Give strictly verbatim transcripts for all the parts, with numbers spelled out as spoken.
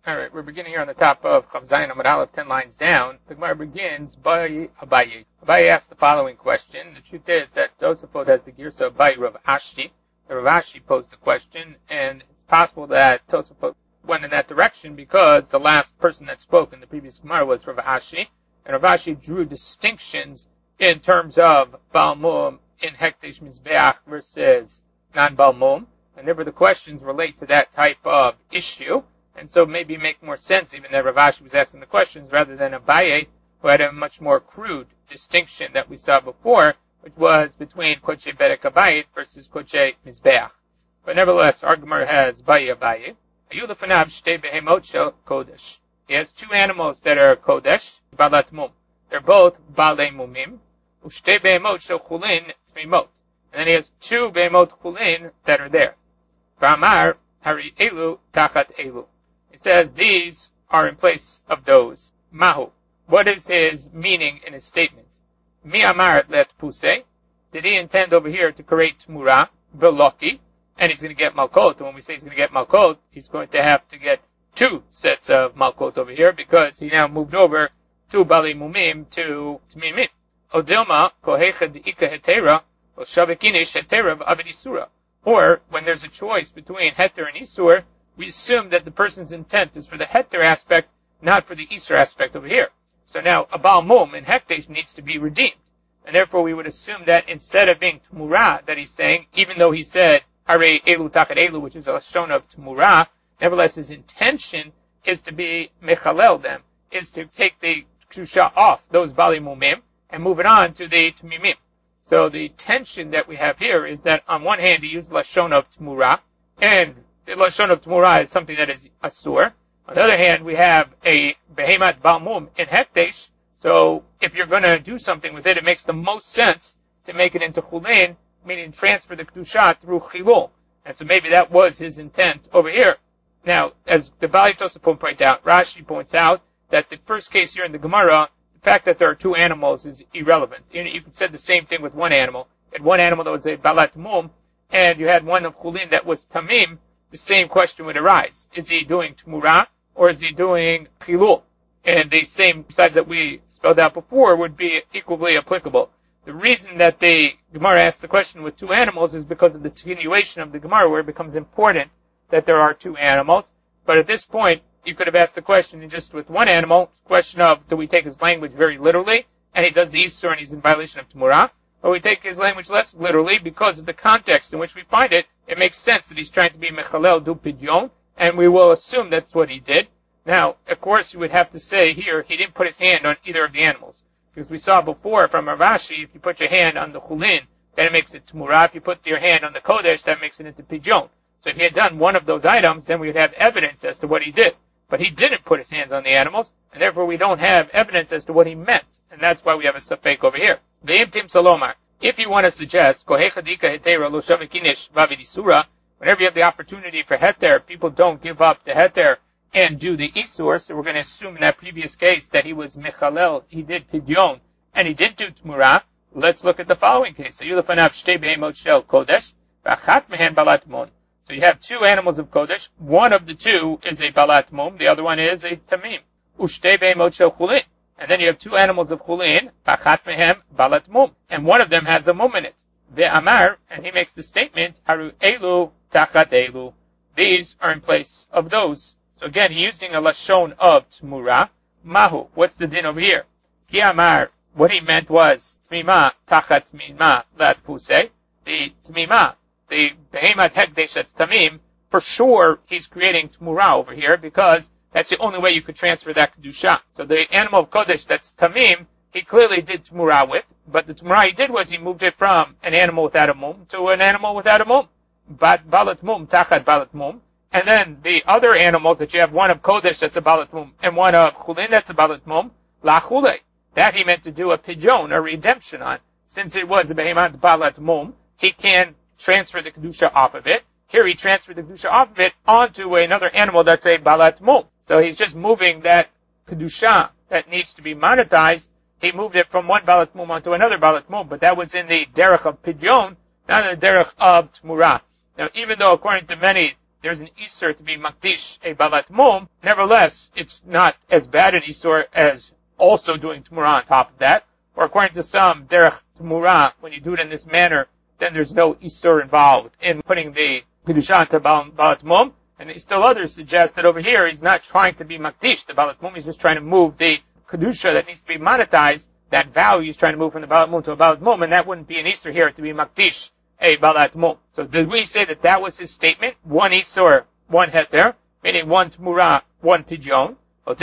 All right, we're beginning here on the top of Chav Zayin Amud Aleph, ten lines down. The Gemara begins by Abaye. Abaye asks the following question. The truth is that Tosafot has the Girsa of Abaye Rav Ashi. The Rav Ashi posed the question, and it's possible that Tosafot went in that direction because the last person that spoke in the previous Gemara was Rav Ashi, and Rav Ashi drew distinctions in terms of Baal Mum in Hekdesh Mizbeach versus non-Baal Mum, and therefore the questions relate to that type of issue. And so maybe make more sense even that Rav Ashi was asking the questions rather than Abaye, who had a much more crude distinction that we saw before, which was between Kodshe Bedek Abayit versus Kodshe Mizbeach. But nevertheless, our Gemara has Abaye Abaye. Ayu lefanav shtei behemot shel kodesh. He has two animals that are kodesh, balat mum. They're both balei mumim. Ushtei behemot shel chulin tmimot. And then he has two behemot chulin that are there. V'amar hari elu tachat elu. He says these are in place of those. Mahu. What is his meaning in his statement? Mi amar let puse. Did he intend over here to create tmura, veloki, and he's going to get malkot? And when we say he's going to get malkot, he's going to have to get two sets of malkot over here because he now moved over to bali mumim to tmimim. Odilma kohecha deika hetera or shavekinish hetera avidisura. Or when there's a choice between heter and isur, we assume that the person's intent is for the heter aspect, not for the isur aspect over here. So now a Baal Mum in Hekdesh needs to be redeemed. And therefore we would assume that instead of being Tmura that he's saying, even though he said Hare Elu Tachat Elu, which is a lashon of Tmura, nevertheless his intention is to be Mechalel them, is to take the Kedusha off those Bali Mumim and move it on to the Tmimim. So the tension that we have here is that on one hand he used lashon of Tmura, and the lashon of Tmura is something that is asur. On the other hand, we have a behemat Baal Mum in Hekdesh. So if you're going to do something with it, it makes the most sense to make it into chulin, meaning transfer the kedusha through chilul. And so maybe that was his intent over here. Now, as the Bali Tosafot points out, Rashi points out that the first case here in the Gemara, the fact that there are two animals is irrelevant. You, you could say the same thing with one animal. You had one animal that was a balat mum, and you had one of chulin that was tamim. The same question would arise. Is he doing tmura, or is he doing chilul? And the same size that we spelled out before would be equally applicable. The reason that the Gemara asked the question with two animals is because of the continuation of the Gemara, where it becomes important that there are two animals. But at this point, you could have asked the question just with one animal, question of, do we take his language very literally, and he does the Isur and he's in violation of Tmura, or we take his language less literally because of the context in which we find it. It makes sense that he's trying to be Mechalel du Pidyon, and we will assume that's what he did. Now, of course, you would have to say here, he didn't put his hand on either of the animals. Because we saw before from Rav Ashi, if you put your hand on the Chulin, then it makes it Tmura. If you put your hand on the Kodesh, that makes it into Pidyon. So if he had done one of those items, then we would have evidence as to what he did. But he didn't put his hands on the animals, and therefore we don't have evidence as to what he meant. And that's why we have a safek over here. Ve'im tim salomar. If you want to suggest, whenever you have the opportunity for heter, people don't give up the heter and do the isur, so we're going to assume in that previous case that he was mechalel, he did pidyon, and he did do tmura. Let's look at the following case. So you have two animals of kodesh. One of the two is a balat mum, the other one is a tamim. And then you have two animals of chulin, balat mum, and one of them has a mum in it. Ve'amar, and he makes the statement, haru elu tachat elu. These are in place of those. So again, he's using a lashon of tmura. Mahu, what's the din over here? Ki amar, what he meant was, tmima tachat tmima lat puse. The tmima, the behemat hekdesh that's tamim, for sure he's creating tmura over here because that's the only way you could transfer that kedusha. So the animal of kodesh that's tamim, he clearly did tmura with, but the tmura he did was he moved it from an animal without a mum to an animal without a mum. Bat balat mum tachat balat mum. And then the other animals that you have, one of kodesh that's a balat mum and one of chulin that's a balat mum, la chule. That he meant to do a pidyon, a redemption on. Since it was a behemat balat mum, he can transfer the kedusha off of it. Here he transferred the kedusha off of it onto another animal that's a balat mum. So he's just moving that kedusha that needs to be monetized. He moved it from one balat mum onto another balat mum, but that was in the derech of pidyon, not in the derech of tmura. Now, even though according to many there's an Isur to be Makdish, a Balat Mum, nevertheless, it's not as bad an Isur as also doing Tmurah on top of that. Or according to some, Derech Tmurah, when you do it in this manner, then there's no Isur involved in putting the Kedusha into Balat Mum. And still others suggest that over here, he's not trying to be Makdish, the Balat Mum, he's just trying to move the Kedusha that needs to be monetized, that value he's trying to move from the Balat Mum to a Balat Mum, and that wouldn't be an Isur here to be Makdish, a Balat Mum. So did we say that that was his statement? One Isur, one Heter, meaning one Tmurah, one Pidyon.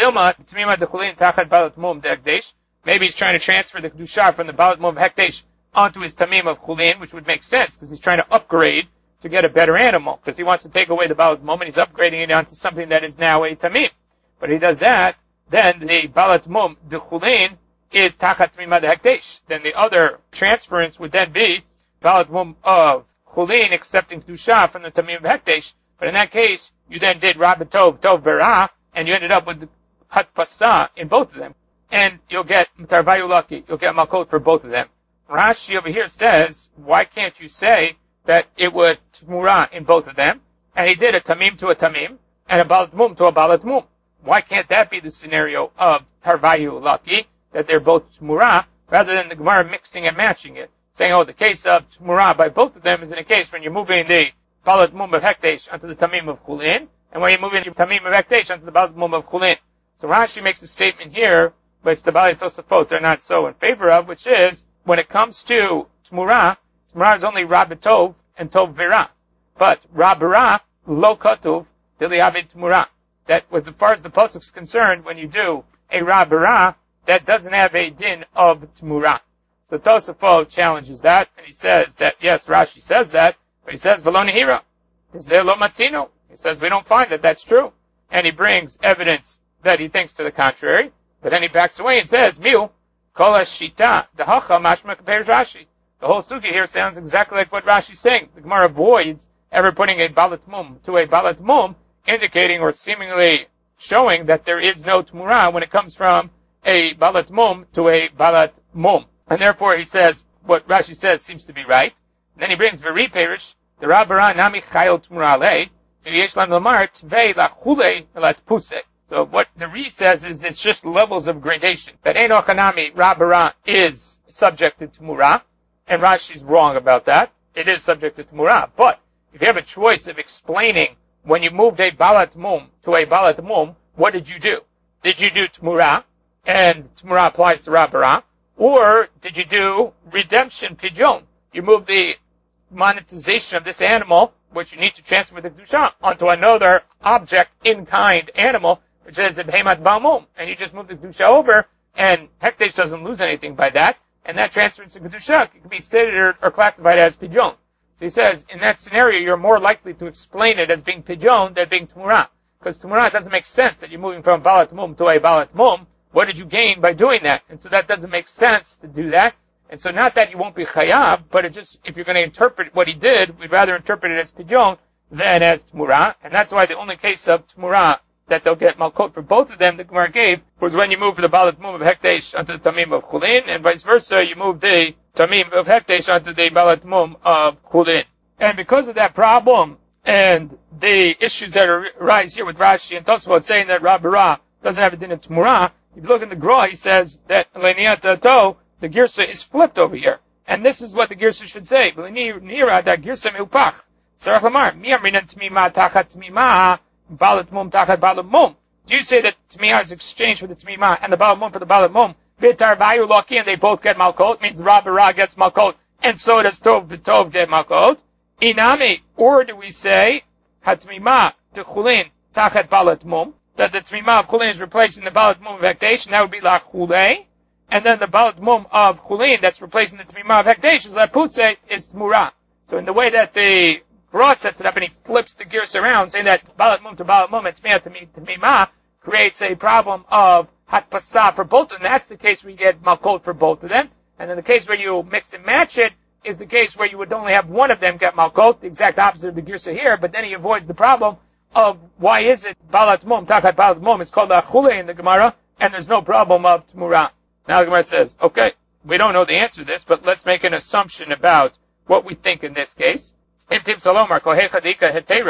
Maybe he's trying to transfer the Kedusha from the Balat Mum Hekdesh onto his Tamim of Chulin, which would make sense, because he's trying to upgrade to get a better animal, because he wants to take away the Balat Mum, and he's upgrading it onto something that is now a Tamim. But if he does that, then the Balat Mum, the Chulin, is Tachat Tamimah de Hekdesh. Then the other transference would then be Balat Mum of Chulin accepting Kedusha from the Tamim of Hekdesh. But in that case, you then did Rabba Tov, Tov Vera, and you ended up with Hat Pasah in both of them. And you'll get Tarvayu Lucky, you'll get Malkot for both of them. Rashi over here says, why can't you say that it was Tmurah in both of them, and he did a Tamim to a Tamim, and a Balat Mum to a Balat Mum? Why can't that be the scenario of Tarvayu Lucky, that they're both Tmurah, rather than the Gemara mixing and matching it? Saying, oh, the case of Tmurah by both of them is in a case when you're moving the Balat Mum of Hekdesh onto the Tamim of Chulin, and when you're moving the Tamim of Hekdesh onto the Balat Mum of Chulin. So Rashi makes a statement here, which the Bali Tosafot are not so in favor of, which is, when it comes to Tmurah, Tmurah is only Rabba Tov and Tov Vera. But Rabba Lo Katuv Diliavid Tmurah. That, as far as the Pasuk is concerned, when you do a Rabba, that doesn't have a din of Tmurah. So Tosafot challenges that, and he says that, yes, Rashi says that, but he says, V'lo Nehira. He says, Lo Matzino. He says, we don't find that that's true. And he brings evidence that he thinks to the contrary, but then he backs away and says, Miu, Kol HaShita, Dehacha Mashma compares Rashi. The whole sugi here sounds exactly like what Rashi's saying. The Gemara avoids ever putting a Balat Mum to a Balat Mum, indicating or seemingly showing that there is no Tmurah when it comes from a Balat Mum to a Balat Mum. And therefore he says, what Rashi says seems to be right. And then he brings Veri Perish, the Rabara Nami Chayil Tmurah Le, Yesh Lam Lamar Tvei Lachule Elat Puse. So what the Re says is it's just levels of gradation. That Enoch Hanami Rabara is subject to Tmurah, and Rashi's wrong about that. It is subject to Tmurah. But if you have a choice of explaining when you moved a Balat Mum to a Balat Mum, what did you do? Did you do Tmurah, and Tmurah applies to Rabara, or did you do redemption Pidyon? You moved the monetization of this animal, which you need to transfer the Kedusha, onto another object, in-kind animal, which is a Behemat Ba'amum, and you just move the Kedusha over, and Hekdesh doesn't lose anything by that, and that transfers to Kedusha can be considered or classified as Pidyon. So he says, in that scenario, you're more likely to explain it as being Pidyon than being Tmurah. Because Tmurah doesn't make sense that you're moving from Balat Mum to a Balat Mum. What did you gain by doing that? And so that doesn't make sense to do that. And so not that you won't be Chayav, but it just, if you're going to interpret what he did, we'd rather interpret it as Pidyon than as Tmurah. And that's why the only case of Tmurah that they'll get Malkot for both of them, the Gemara gave, was when you move the Balat Mum of Hekdesh onto the Tamim of Chulin, and vice versa, you move the Tamim of Hekdesh onto the Balat Mum of Chulin. And because of that problem, and the issues that arise here with Rashi and Tosfot saying that Rabba doesn't have a din of Tmurah, if you look in the Gra, he says that Le'niyat To, the Girsa is flipped over here. And this is what the Girsa should say. Le'nira da Girsa meupach. Tzarech lamar, mi amrinan Tmimah tachat Tmimah, Balat Mum tachat Balat Mum. Do you say that Tmimah is exchanged for the Tmimah and the Balat Mum for the Balat Mum? Bitar Vayu Loki, and they both get Malkot, means Rabba Ra gets Malkot, and so does Tov B'Tov get Malkot. Inami, or do we say, Hatmimah to Chulin tachat Balat Mum, that the Tmimah of Chulin is replacing the Balat Mum of Hekdesh, and that would be La Chulei, and then the Balat Mum of Chulin that's replacing the Tmimah of Hekdesh is La Pusei, is Tmurah. So in the way that the Gra sets it up and he flips the gears around, saying that Balat Mum to Balat Mum and Tmimah to Tmimah creates a problem of Hat Pasah for both of them. That's the case where you get Malkot for both of them. And in the case where you mix and match it, is the case where you would only have one of them get Malkot, the exact opposite of the Girsa here, but then he avoids the problem of why is it Balat Mum, Tachat Balat Mum, it's called Achule in the Gemara, and there's no problem of Tmurah. Now the Gemara says, okay, we don't know the answer to this, but let's make an assumption about what we think in this case. If Tim Salomar, Kohei Chadika Hetera,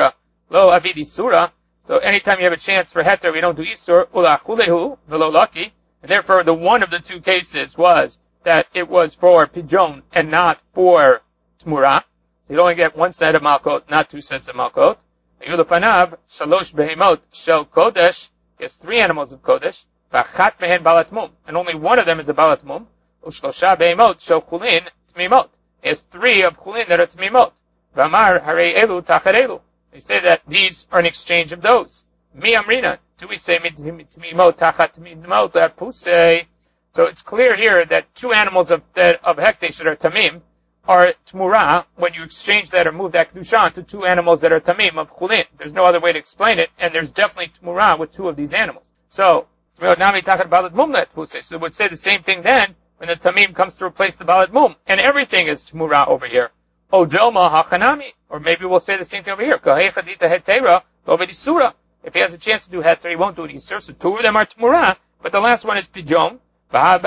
Lo avidi surah. So anytime you have a chance for heter, we don't do isur. Ula chulehu velo lucky. And therefore, the one of the two cases was that it was for pidyon and not for tmura. So you only get one set of malkot, not two sets of malkot. Yulapanav shalosh behemot shel kodesh. There's three animals of kodesh. V'achat mehen balat mum, and only one of them is a balat mum. Ushlosha behemot shel chulin tmimot. There's three of chulin that are tmimot. V'amar harei elu tachar elu. They say that these are an exchange of those. Mi amrina. Do we say tmimot tachat tmimot apusei? So it's clear here that two animals of of hekdesh that are tamim are tmura when you exchange that or move that kedusha to two animals that are tamim of chulin. There's no other way to explain it, and there's definitely tmura with two of these animals. So nami tachat balat mum apusei. So it would say the same thing then when the tamim comes to replace the balat mum, and everything is tmura over here. Odilma hachanami, or maybe we'll say the same thing over here. Kahechadita hetera lovedisura. If he has a chance to do heter, he won't do it isur. So two of them are tmura, but the last one is pidyon. And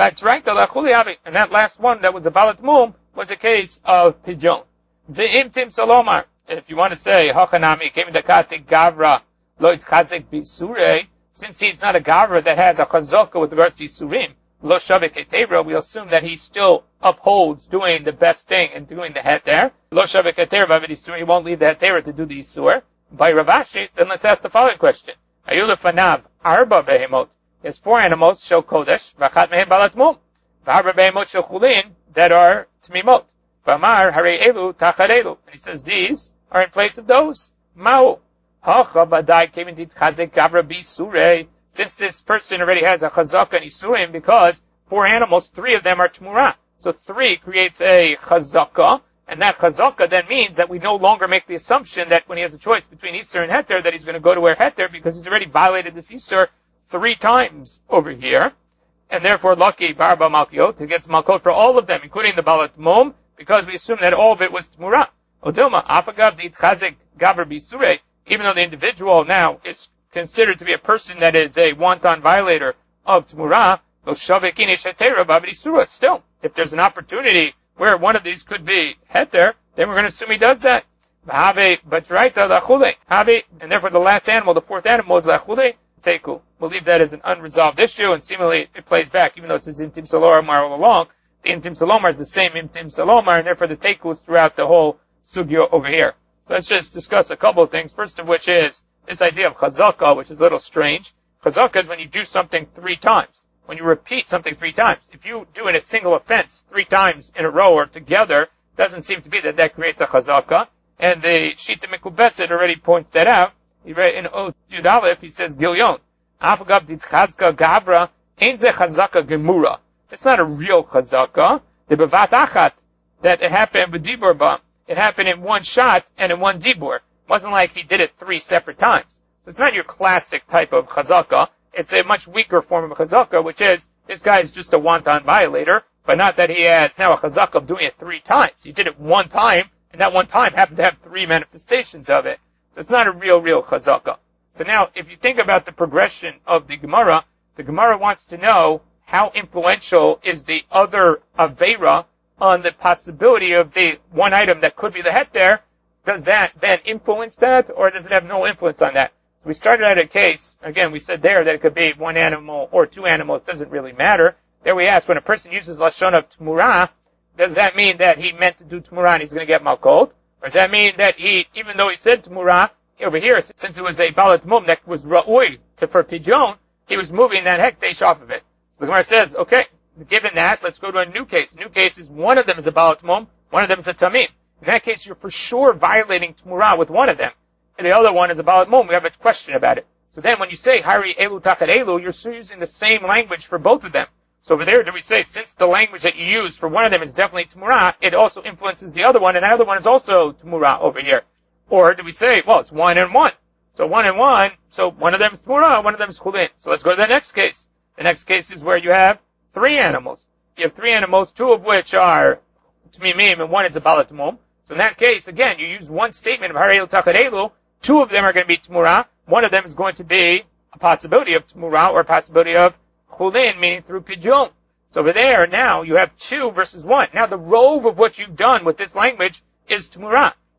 that last one that was a balat mum was a case of pidyon. The imtim salomar. If you want to say hachanami came in the katik gavra loit chazik bisure, since he's not a gavra that has a chazaka with regards to isurim, lo shavik hetera, we assume that he still upholds doing the best thing and doing the heter. Lo shavik hetera v'isur, he won't leave the hetera to do the isur. By Rav Ashi, then let's ask the following question. Ayula fanav arba behemot. There's four animals, shel kodesh, v'achat mehem balat mum. V'arba behemot shel chulin, that are tmimot. V'amar harei elu tachar elu. And he says these are in place of those. Ma'u. Hacha v'adai came into chazek gavra bisurei. Since this person already has a chazaka and isurim, because four animals, three of them are tmura. So three creates a chazaka. And that chazaka then means that we no longer make the assumption that when he has a choice between Isur and Heter, that he's going to go to where Heter, because he's already violated this Isur three times over here. And therefore, lucky Barba Malkiot, he gets Malkot for all of them, including the Balat Mum, because we assume that all of it was Tmura. Odilma, Afagav Dit Chazik Gavr Bisure, even though the individual now is considered to be a person that is a wanton violator of Tmura, still, if there's an opportunity where one of these could be heter, then we're going to assume he does that. And therefore the last animal, the fourth animal, is lachule teku. We'll leave that as an unresolved issue, and seemingly it plays back, even though it says intim salomar all along. The intim salomar is the same intim salomar, and therefore the teku is throughout the whole sugya over here. So let's just discuss a couple of things. First of which is this idea of chazaka, which is a little strange. Chazaka is when you do something three times. When you repeat something three times. If you do in a single offense three times in a row or together, doesn't seem to be that that creates a chazaka. And the Shita Mekubetzet already points that out. He read in Od Yud Aleph, he says, Gilyon, Afagav dit chazka gavra, ein ze chazaka gemura. It's not a real chazaka. The bevat achat, that it happened with dibur ba, it happened in one shot and in one dibur. It wasn't like he did it three separate times. So it's not your classic type of chazaka. It's a much weaker form of chazaka, which is, this guy is just a wanton violator, but not that he has now a chazaka of doing it three times. He did it one time, and that one time happened to have three manifestations of it. So it's not a real, real chazaka. So now, if you think about the progression of the Gemara, the Gemara wants to know how influential is the other Aveira on the possibility of the one item that could be the heter. Does that then influence that, or does it have no influence on that? We started out a case, again, we said there that it could be one animal or two animals, doesn't really matter. There we asked, when a person uses Lashon of Tmura, does that mean that he meant to do Tmura and he's going to get Malkot? Or does that mean that he, even though he said Tmura, over here, since it was a Balat Mum that was Ra'ui to for Pidyon, he was moving that Hekdesh off of it. So the Gemara says, okay, given that, let's go to a new case. New case is one of them is a Balat Mum, one of them is a Tamim. In that case, you're for sure violating Tmura with one of them. And the other one is a Balat Mum. We have a question about it. So then when you say, Hari Elu Tachat Elu, you're still using the same language for both of them. So over there, do we say, since the language that you use for one of them is definitely Tmura, it also influences the other one, and the other one is also Tmura over here? Or do we say, well, it's one and one. So one and one, so one of them is Tmura, one of them is Chulin. So let's go to the next case. The next case is where you have three animals. You have three animals, two of which are Tmimim, and one is a Balat Mum. So in that case, again, you use one statement of Hari Elu Tachat Elu. Two of them are going to be Tmura. One of them is going to be a possibility of Tmura or a possibility of Chulin, meaning through Pidyon. So over there, now you have two versus one. Now the rove of what you've done with this language is Tmura.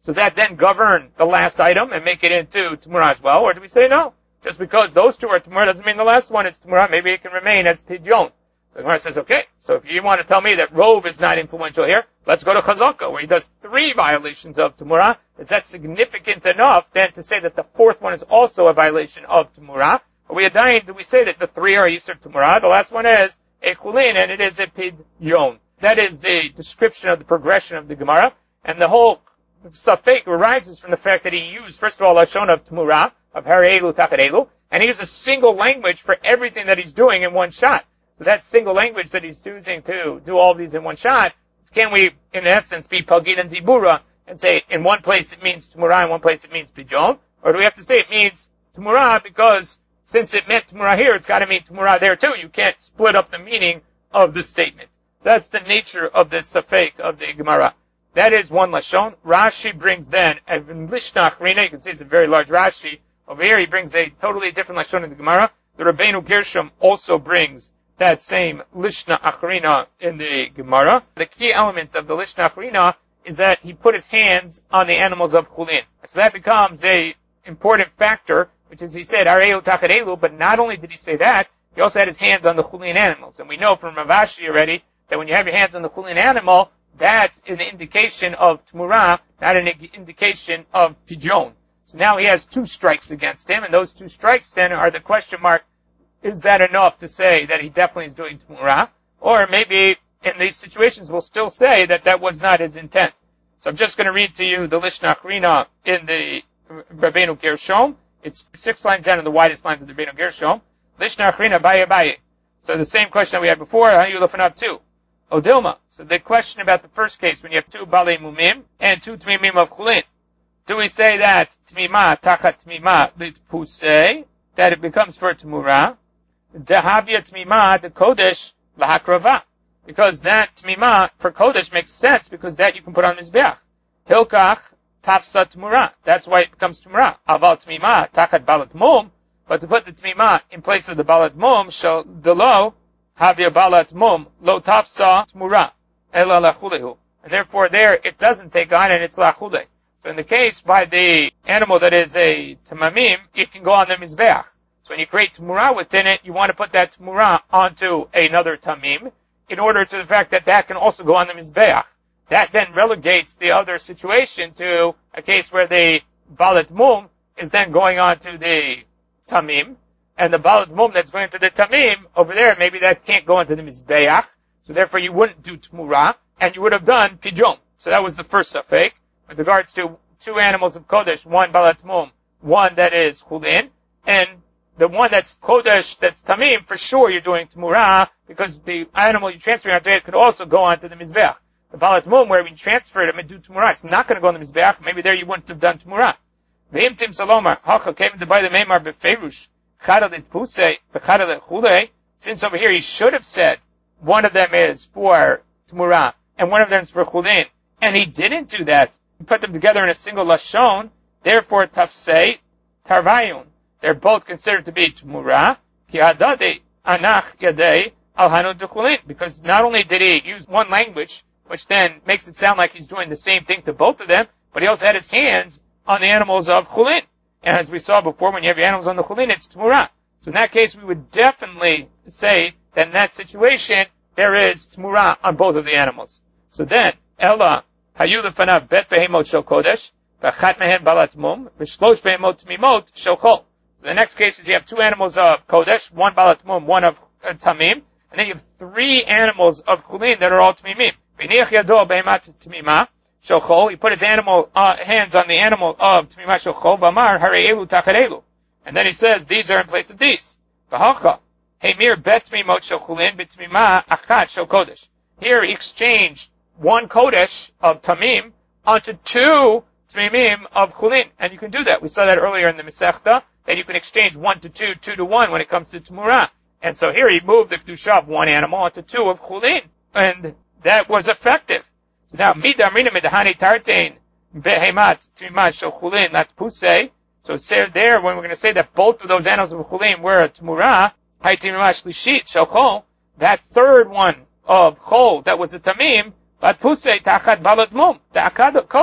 So that then govern the last item and make it into Tumurah as well? Or do we say no? Just because those two are Tumurah doesn't mean the last one is Tumurah. Maybe it can remain as Pidyon. The Gemara says, okay, so if you want to tell me that Rov is not influential here, let's go to Chazaka, where he does three violations of Tumurah. Is that significant enough then to say that the fourth one is also a violation of Tumurah? Or we do we say that the three are Yisur Tumurah? The last one is a Chulin, and it is a Pidyon. That is the description of the progression of the Gemara, and the whole Safek arises from the fact that he used, first of all, Lashon of Tumurah, of Harei Tachat Elu, and he used a single language for everything that he's doing in one shot. So that single language that he's using to do all of these in one shot, can we, in essence, be Pagid and Dibura and say in one place it means Tumurah, in one place it means Pidyon? Or do we have to say it means Tumurah because since it meant Tumurah here, it's got to mean Tumurah there too? You can't split up the meaning of the statement. That's the nature of this Safek of the Gemara. That is one Lashon. Rashi brings then, a Lishna Achrina, you can see it's a very large Rashi. Over here he brings a totally different Lashon in the Gemara. The Rabbeinu Gershom also brings that same Lishna Achrina in the Gemara. The key element of the Lishna Achrina is that he put his hands on the animals of Chulin. So that becomes a important factor, which is he said, Areu Tachat Elu, but not only did he say that, he also had his hands on the Chulin animals. And we know from Rav Ashi already that when you have your hands on the Chulin animal, that's an indication of Tumurah, not an indication of Pidyon. So now he has two strikes against him, and those two strikes then are the question mark, is that enough to say that he definitely is doing Tumurah? Or maybe in these situations we'll still say that that was not his intent. So I'm just going to read to you the Lishna Achrina in the Rabbeinu Gershom. It's six lines down in the widest lines of the Rabbeinu Gershom. Lishna Achrina Baye Baye. So the same question that we had before, how you looking up to? Odilma. So the question about the first case, when you have two Balei Mumim and two Tmimim of Chulin, do we say that Tmima Tachat Tmima Litpusei, that it becomes for Tumurah? Dehavia Tmima the Kodesh Lahakrava. Because that Tmima for Kodesh makes sense because that you can put on Mizbeach. Hilkach Tafsa Tumurah. That's why it becomes Tumurah. Aval Tmima Tachat Balat Mum. But to put the Tmima in place of the Balat Mum, shall Delo Havia Balat Mum Lo Tafsa Tumurah. Ela Lachulehu. And therefore there it doesn't take on and it's Lachule. So in the case by the animal that is a Tamamim, it can go on the Mizbeach. So when you create Tumurah within it, you want to put that Tumurah onto another Tamim in order to the fact that that can also go on the Mizbeach. That then relegates the other situation to a case where the Balat Mum is then going on to the Tamim, and the Balat Mum that's going to the Tamim, over there, maybe that can't go into the Mizbeach, so therefore you wouldn't do Tumurah, and you would have done Pidyon. So that was the first Safek. With regards to two animals of Kodesh, one Balat Mum, one that is Chulin, and the one that's Kodesh, that's Tamim, for sure you're doing Tumurah, because the animal you transfer onto it could also go onto the Mizbeach. The Balat Mum, where we transfer it and do Tumurah, it's not going to go on the Mizbeach, maybe there you wouldn't have done Tumurah. Ve'im Tim Salomar, Hacha came to buy the Meimar Beferush, Chada Litpusei, Bechada Lechulei, since over here he should have said, one of them is for Tumurah, and one of them is for Chulin, and he didn't do that. He put them together in a single Lashon, therefore Tafsei, Tarvayun. They're both considered to be Tumurah, Ki Hadade, Anach Yadei, Al Hanud Chulin, because not only did he use one language, which then makes it sound like he's doing the same thing to both of them, but he also had his hands on the animals of Chulin. And as we saw before, when you have your animals on the Chulin, it's Tumurah. So in that case, we would definitely say that in that situation, there is Tumurah on both of the animals. So then, Ella, Hayu lefanav bet behemot shel kodesh, v'achat mehen balat mum, v'shlosh behemot tmimot shel chol. The next case is you have two animals of kodesh, one balat mum, one of uh, tamim, and then you have three animals of chulin that are all tmimim. V'niach yado behemat tmima shel chol. He put his animal uh, hands on the animal of tmima shel chol. V'amar harei elu tachat elu. And then he says these are in place of these. V'halcha hemir bet tmimot shel chulin b'tmima achat shel kodesh. Here he exchanged one kodesh of tamim onto two tmimim of chulin, and you can do that. We saw that earlier in the Masechta, that you can exchange one to two, two to one when it comes to Tumurah. And so here he moved the kedusha of one animal onto two of chulin, and that was effective. So now midamrina midahani tartein behemat tmima shel chulin latpusei. So it's there when we're going to say that both of those animals of chulin were a Tumurah, hay tmima shlishit shel chol. That third one of chol that was a tamim. But pusei tachat balat mum, the akad kodesh,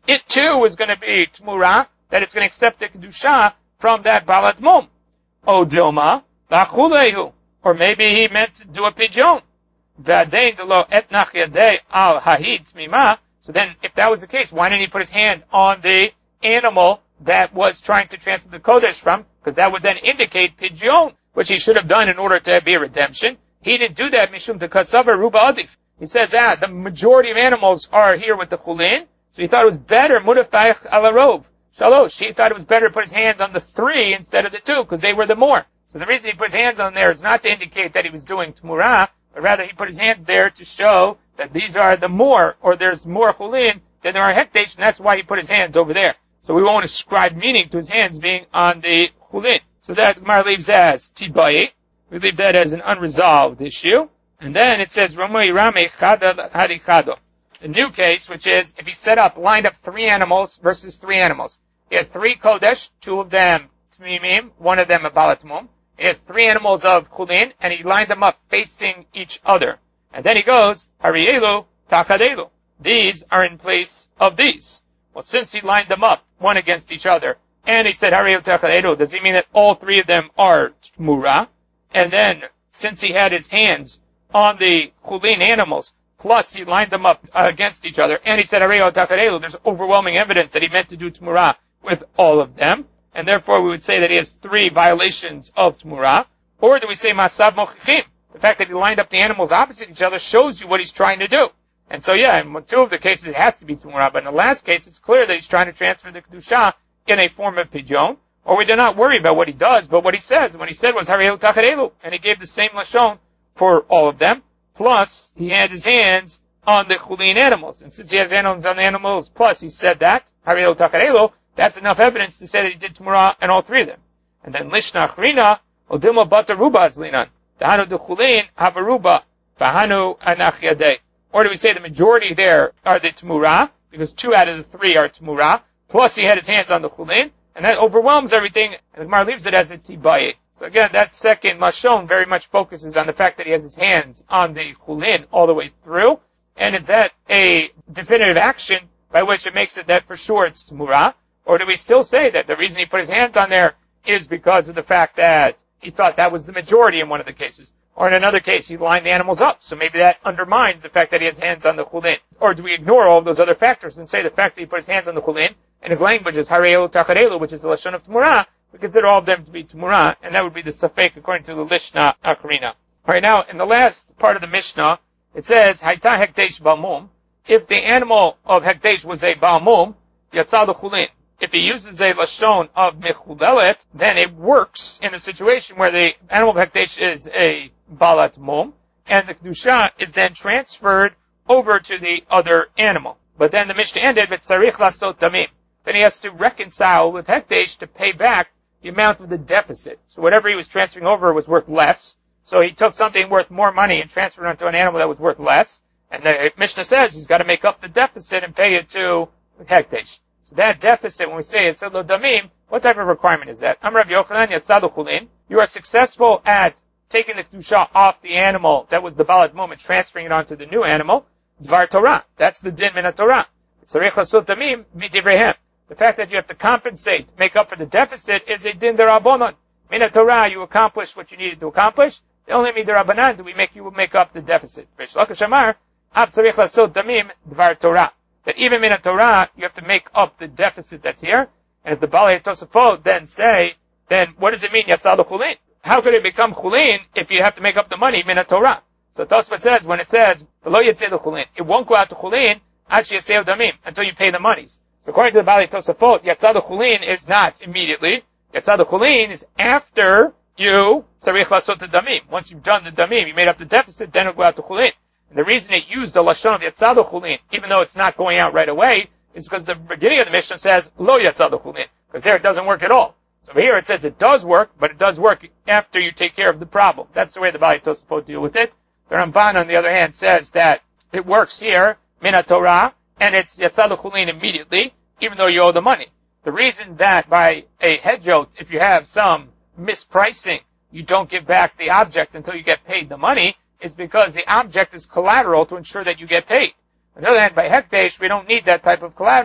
it too is going to be Tmura, that it's going to accept the Kedusha from that Balat Mum. O Dilma, Lachulehu. Or maybe he meant to do a pidyon. V'adein delo etnach yadei al hahid tmima. So then, if that was the case, why didn't he put his hand on the animal that was trying to transfer the Kodesh from? Because that would then indicate pidyon, which he should have done in order to be a redemption. He didn't do that, mishum tekasavar ruba adif. He says, ah, the majority of animals are here with the chulin, so he thought it was better, mudafayach alarov. Shalosh, he thought it was better to put his hands on the three instead of the two, because they were the more. So the reason he put his hands on there is not to indicate that he was doing Tmurah, but rather he put his hands there to show that these are the more, or there's more chulin than there are hekdesh, and that's why he put his hands over there. So we won't ascribe meaning to his hands being on the chulin. So that Gemara leaves as tibai. We leave that as an unresolved issue. And then it says, Ramoi Rame Chada Harikado. The new case, which is if he set up, lined up three animals versus three animals. He had three Kodesh, two of them Tmimim, one of them a Balat Mum. He had three animals of Chulin, and he lined them up facing each other. And then he goes, Harielu Takadelu. These are in place of these. Well, since he lined them up, one against each other, and he said Harielu Takadelu, does he mean that all three of them are Tmura? And then, since he had his hands on the Chulin animals, plus he lined them up uh, against each other, and he said Harielu Takadelu, there's overwhelming evidence that he meant to do Tmura with all of them. And therefore we would say that he has three violations of Tmura. Or do we say Masav Mochichim? The fact that he lined up the animals opposite each other shows you what he's trying to do. And so yeah, in two of the cases it has to be Tmura, but in the last case it's clear that he's trying to transfer the Kedusha in a form of pidyon. Or we do not worry about what he does, but what he says. What he said was Harielu Takadelu, and he gave the same Lashon for all of them. Plus, he had his hands on the Chulin animals. And since he has hands on the animals, plus he said that, Harielu Takadelu, that's enough evidence to say that he did Tmura in all three of them. And then Lishna Achrina, Odilma Bata Ruba Azlinan, Tahanu de Chulin, Havaruba, Vahanu Anach Yadei. Or do we say the majority there are the Tmura, because two out of the three are Tmura, plus he had his hands on the Chulin, and that overwhelms everything, and the Gemara leaves it as a Tibaye. So again, that second Lashon very much focuses on the fact that he has his hands on the Chulin all the way through, and is that a definitive action by which it makes it that for sure it's Tmura? Or do we still say that the reason he put his hands on there is because of the fact that he thought that was the majority in one of the cases? Or in another case, he lined the animals up, so maybe that undermines the fact that he has hands on the Chulin. Or do we ignore all of those other factors and say the fact that he put his hands on the Chulin, and his language is Harielu Takadelu, which is the Lashon of Tmura, we consider all of them to be Tmura, and that would be the Safek according to the Lishna Achrina. Alright, now, in the last part of the Mishnah, it says, Haita Hekdesh Balmum. If the animal of Hekdesh was a Balmum, Yatzal the Chulin. If he uses a Lashon of Mechudelet, then it works in a situation where the animal of Hekdesh is a Balat Mum, and the Kedusha is then transferred over to the other animal. But then the Mishnah ended with Tzarich Lasot Damim. Then he has to reconcile with Hekdesh to pay back the amount of the deficit. So whatever he was transferring over was worth less. So he took something worth more money and transferred it onto an animal that was worth less. And the Mishnah says he's got to make up the deficit and pay it to Hekdesh. So that deficit, when we say it's Lo Damim, what type of requirement is that? Am Rav Yochanan Yatzadu Chulin. You are successful at taking the Kedusha off the animal that was the Balat Mum and transferring it onto the new animal. Dvar Torah. That's the din min Torah. Tzarich Lasot Damim midivrehem. The fact that you have to compensate, make up for the deficit, is a din derabonon. Min Torah, you accomplished what you needed to accomplish. The only min derabanan do we make you make up the deficit. Rish Lakish Amar, Ab Tzarich Lasot Damim Dvar Torah. That even min Torah, you have to make up the deficit that's here. And if the Balei Tosafot then say, then what does it mean Yatzal Chulin? How could it become Chulin if you have to make up the money min Torah? So Tosafot says, when it says, V'lo Yatzal Chulin, it won't go out to Chulin, Achi Yatzal Damim, until you pay the monies. According to the Balei Tosafot, Yatzal Chulin is not immediately. Yatzal Chulin is after you Tzarich Lasot Damim. Once you've done the Damim, you made up the deficit, then it'll go out to Chulin. And the reason it used the Lashon of Yatzal Chulin, even though it's not going out right away, is because the beginning of the Mishnah says, Lo Yatzal Chulin. Because there it doesn't work at all. So over here it says it does work, but it does work after you take care of the problem. That's the way the Balei Tosafot deal with it. The Ramban, on the other hand, says that it works here, Min Torah, and it's Yatzal Chulin immediately, even though you owe the money. The reason that by a hedjot, if you have some mispricing, you don't give back the object until you get paid the money, is because the object is collateral to ensure that you get paid. On the other hand, by Hekdesh, we don't need that type of collateral.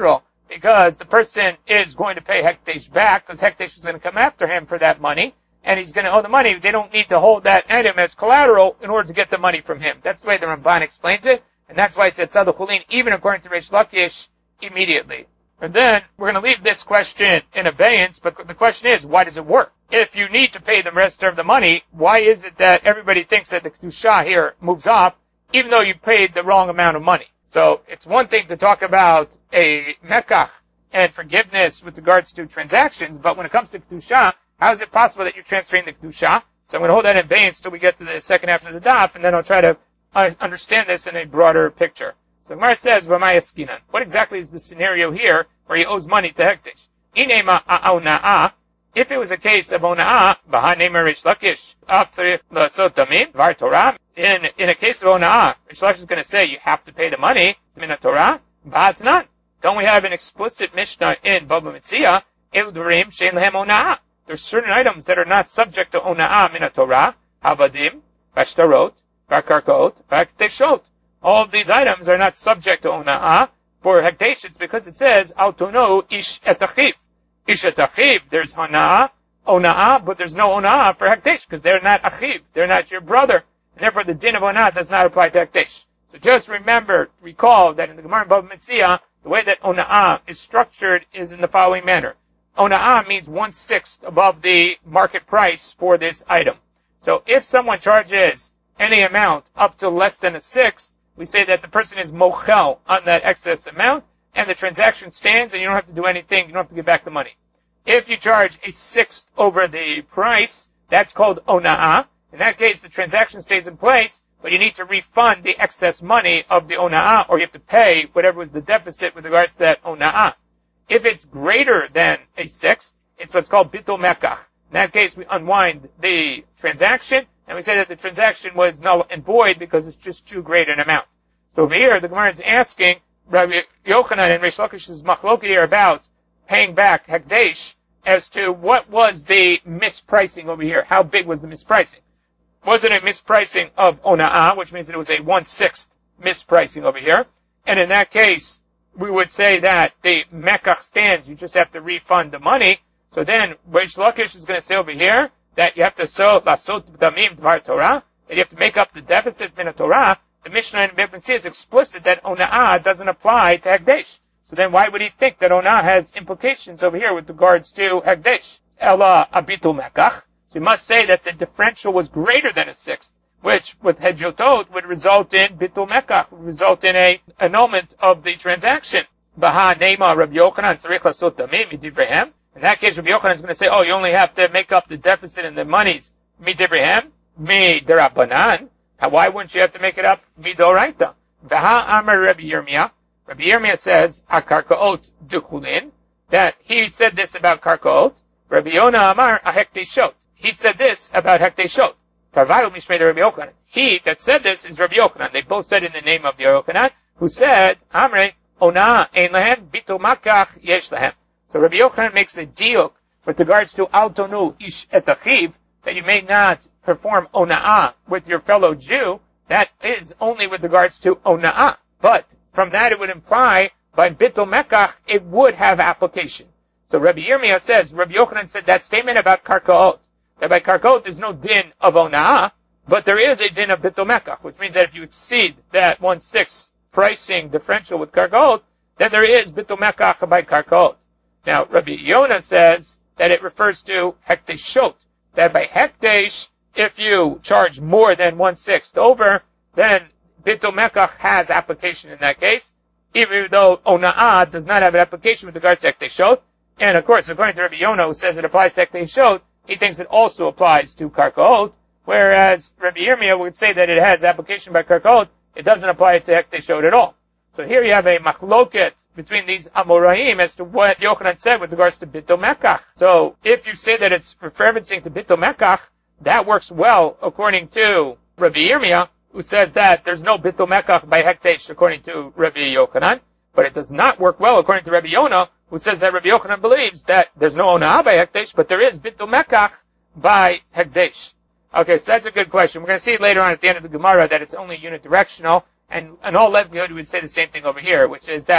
because the person is going to pay Hekdesh back, because Hekdesh is going to come after him for that money, and he's going to owe the money. They don't need to hold that item as collateral in order to get the money from him. That's the way the Ramban explains it, and that's why it said Tzadok Hulin, even according to Reish Lakish, immediately. And then, we're going to leave this question in abeyance, but the question is, why does it work? If you need to pay the rest of the money, why is it that everybody thinks that the Kedusha here moves off, even though you paid the wrong amount of money? So, it's one thing to talk about a mekach and forgiveness with regards to transactions, but when it comes to Kedusha, how is it possible that you're transferring the Kedusha? So I'm going to hold that in abeyance till we get to the second half of the daf, and then I'll try to understand this in a broader picture. So Gemara says, "V'maya skinan." What exactly is the scenario here where he owes money to Hekdesh? Inema a'ona'ah. If it was a case of ona'ah, b'hanema Reish Lakish, af tzarich la'asot tamim, var Torah. In in a case of ona'ah, Reish Lakish is going to say you have to pay the money min Torah. Ba'atnan. Don't we have an explicit Mishnah in Baba Metzia? El durim shein lehem ona'ah. There's certain items that are not subject to ona'ah min Torah. Havadim, v'ashtarot, v'karkot, v'hekdeshot. All of these items are not subject to ona'ah. For hekdesh, it's because it says, autono ish et achiv. Ish et achiv, there's hana'ah, ona'ah, but there's no ona'ah for hekdesh, because they're not achiv, they're not your brother. And therefore the din of ona'ah does not apply to hekdesh. So just remember, recall that in the Gemara Bava Metzia, the way that ona'ah is structured is in the following manner. Ona'ah means one-sixth above the market price for this item. So if someone charges any amount up to less than a sixth, we say that the person is mochel on that excess amount, and the transaction stands, and you don't have to do anything, you don't have to give back the money. If you charge a sixth over the price, that's called ona'ah. In that case, the transaction stays in place, but you need to refund the excess money of the ona'ah, or you have to pay whatever was the deficit with regards to that ona'ah. If it's greater than a sixth, it's what's called bitul mekach. In that case, we unwind the transaction, and we say that the transaction was null and void because it's just too great an amount. So over here, the Gemara is asking, Rabbi Yochanan and Reish Lakish's machloket here about paying back Hekdesh as to what was the mispricing over here. How big was the mispricing? Was it a mispricing of ona'ah, which means that it was a one-sixth mispricing over here? And in that case, we would say that the mekach stands, you just have to refund the money. So then, Reish Lakish is going to say over here, that you have to so lasot damim dvar Torah, that you have to make up the deficit min Torah. The Mishnah in Bava Metzia is explicit that ona'ah doesn't apply to hekdesh. So then why would he think that ona'ah has implications over here with regards to hekdesh? Ela abitul mekach. So you must say that the differential was greater than a sixth, which with hedjotot would result in bitul mekach, would result in a annulment of the transaction. Baha neima Rabbi Yochanan tzarich lasot damim midivrehem. In that case, Rabbi Yochanan is going to say, oh, you only have to make up the deficit in the monies. Mi divrehem, mi derabanan. Why wouldn't you have to make it up? Mi doraita. V'ha amar Rabbi Yirmiyah. Rabbi Yirmiyah says, akarkaot duchulin, that he said this about karkaot. Rabbi Yonah amar ahekteshot. He said this about hekteshot. Tarvayu mishmei Rabbi Yochanan. He that said this is Rabbi Yochanan. They both said in the name of Yochanan, who said, Amre, onah ein lahem, bitul makach yesh lahem. So Rabbi Yochanan makes a deal with regards to al tonu ish et achiv, that you may not perform ona'ah with your fellow Jew. That is only with regards to ona'ah. But from that it would imply, by bitul mekach, it would have application. So Rabbi Yirmiyah says, Rabbi Yochanan said that statement about karkaot, that by karkaot there's no din of ona'ah, but there is a din of bitul mekach, which means that if you exceed that one-sixth pricing differential with karkaot, then there is bitul mekach by karkaot. Now, Rabbi Yonah says that it refers to hekteshot, that by hekdesh, if you charge more than one-sixth over, then bitul mekach has application in that case, even though ona'ah does not have an application with regards to hekteshot. And of course, according to Rabbi Yonah, who says it applies to hekteshot, he thinks it also applies to karkaot, whereas Rabbi Yirmiyah would say that it has application by karkaot, it doesn't apply to hekteshot at all. So here you have a machloket between these Amoraim as to what Yochanan said with regards to bitul mekach. So if you say that it's referencing to bitul mekach, that works well according to Rabbi Yirmiyah, who says that there's no bitul mekach by hekdesh according to Rabbi Yochanan, but it does not work well according to Rabbi Yonah, who says that Rabbi Yochanan believes that there's no ona'ah by hekdesh, but there is bitul mekach by hekdesh. Okay, so that's a good question. We're going to see later on at the end of the Gemara that it's only unidirectional. And in all likelihood, we would say the same thing over here, which is that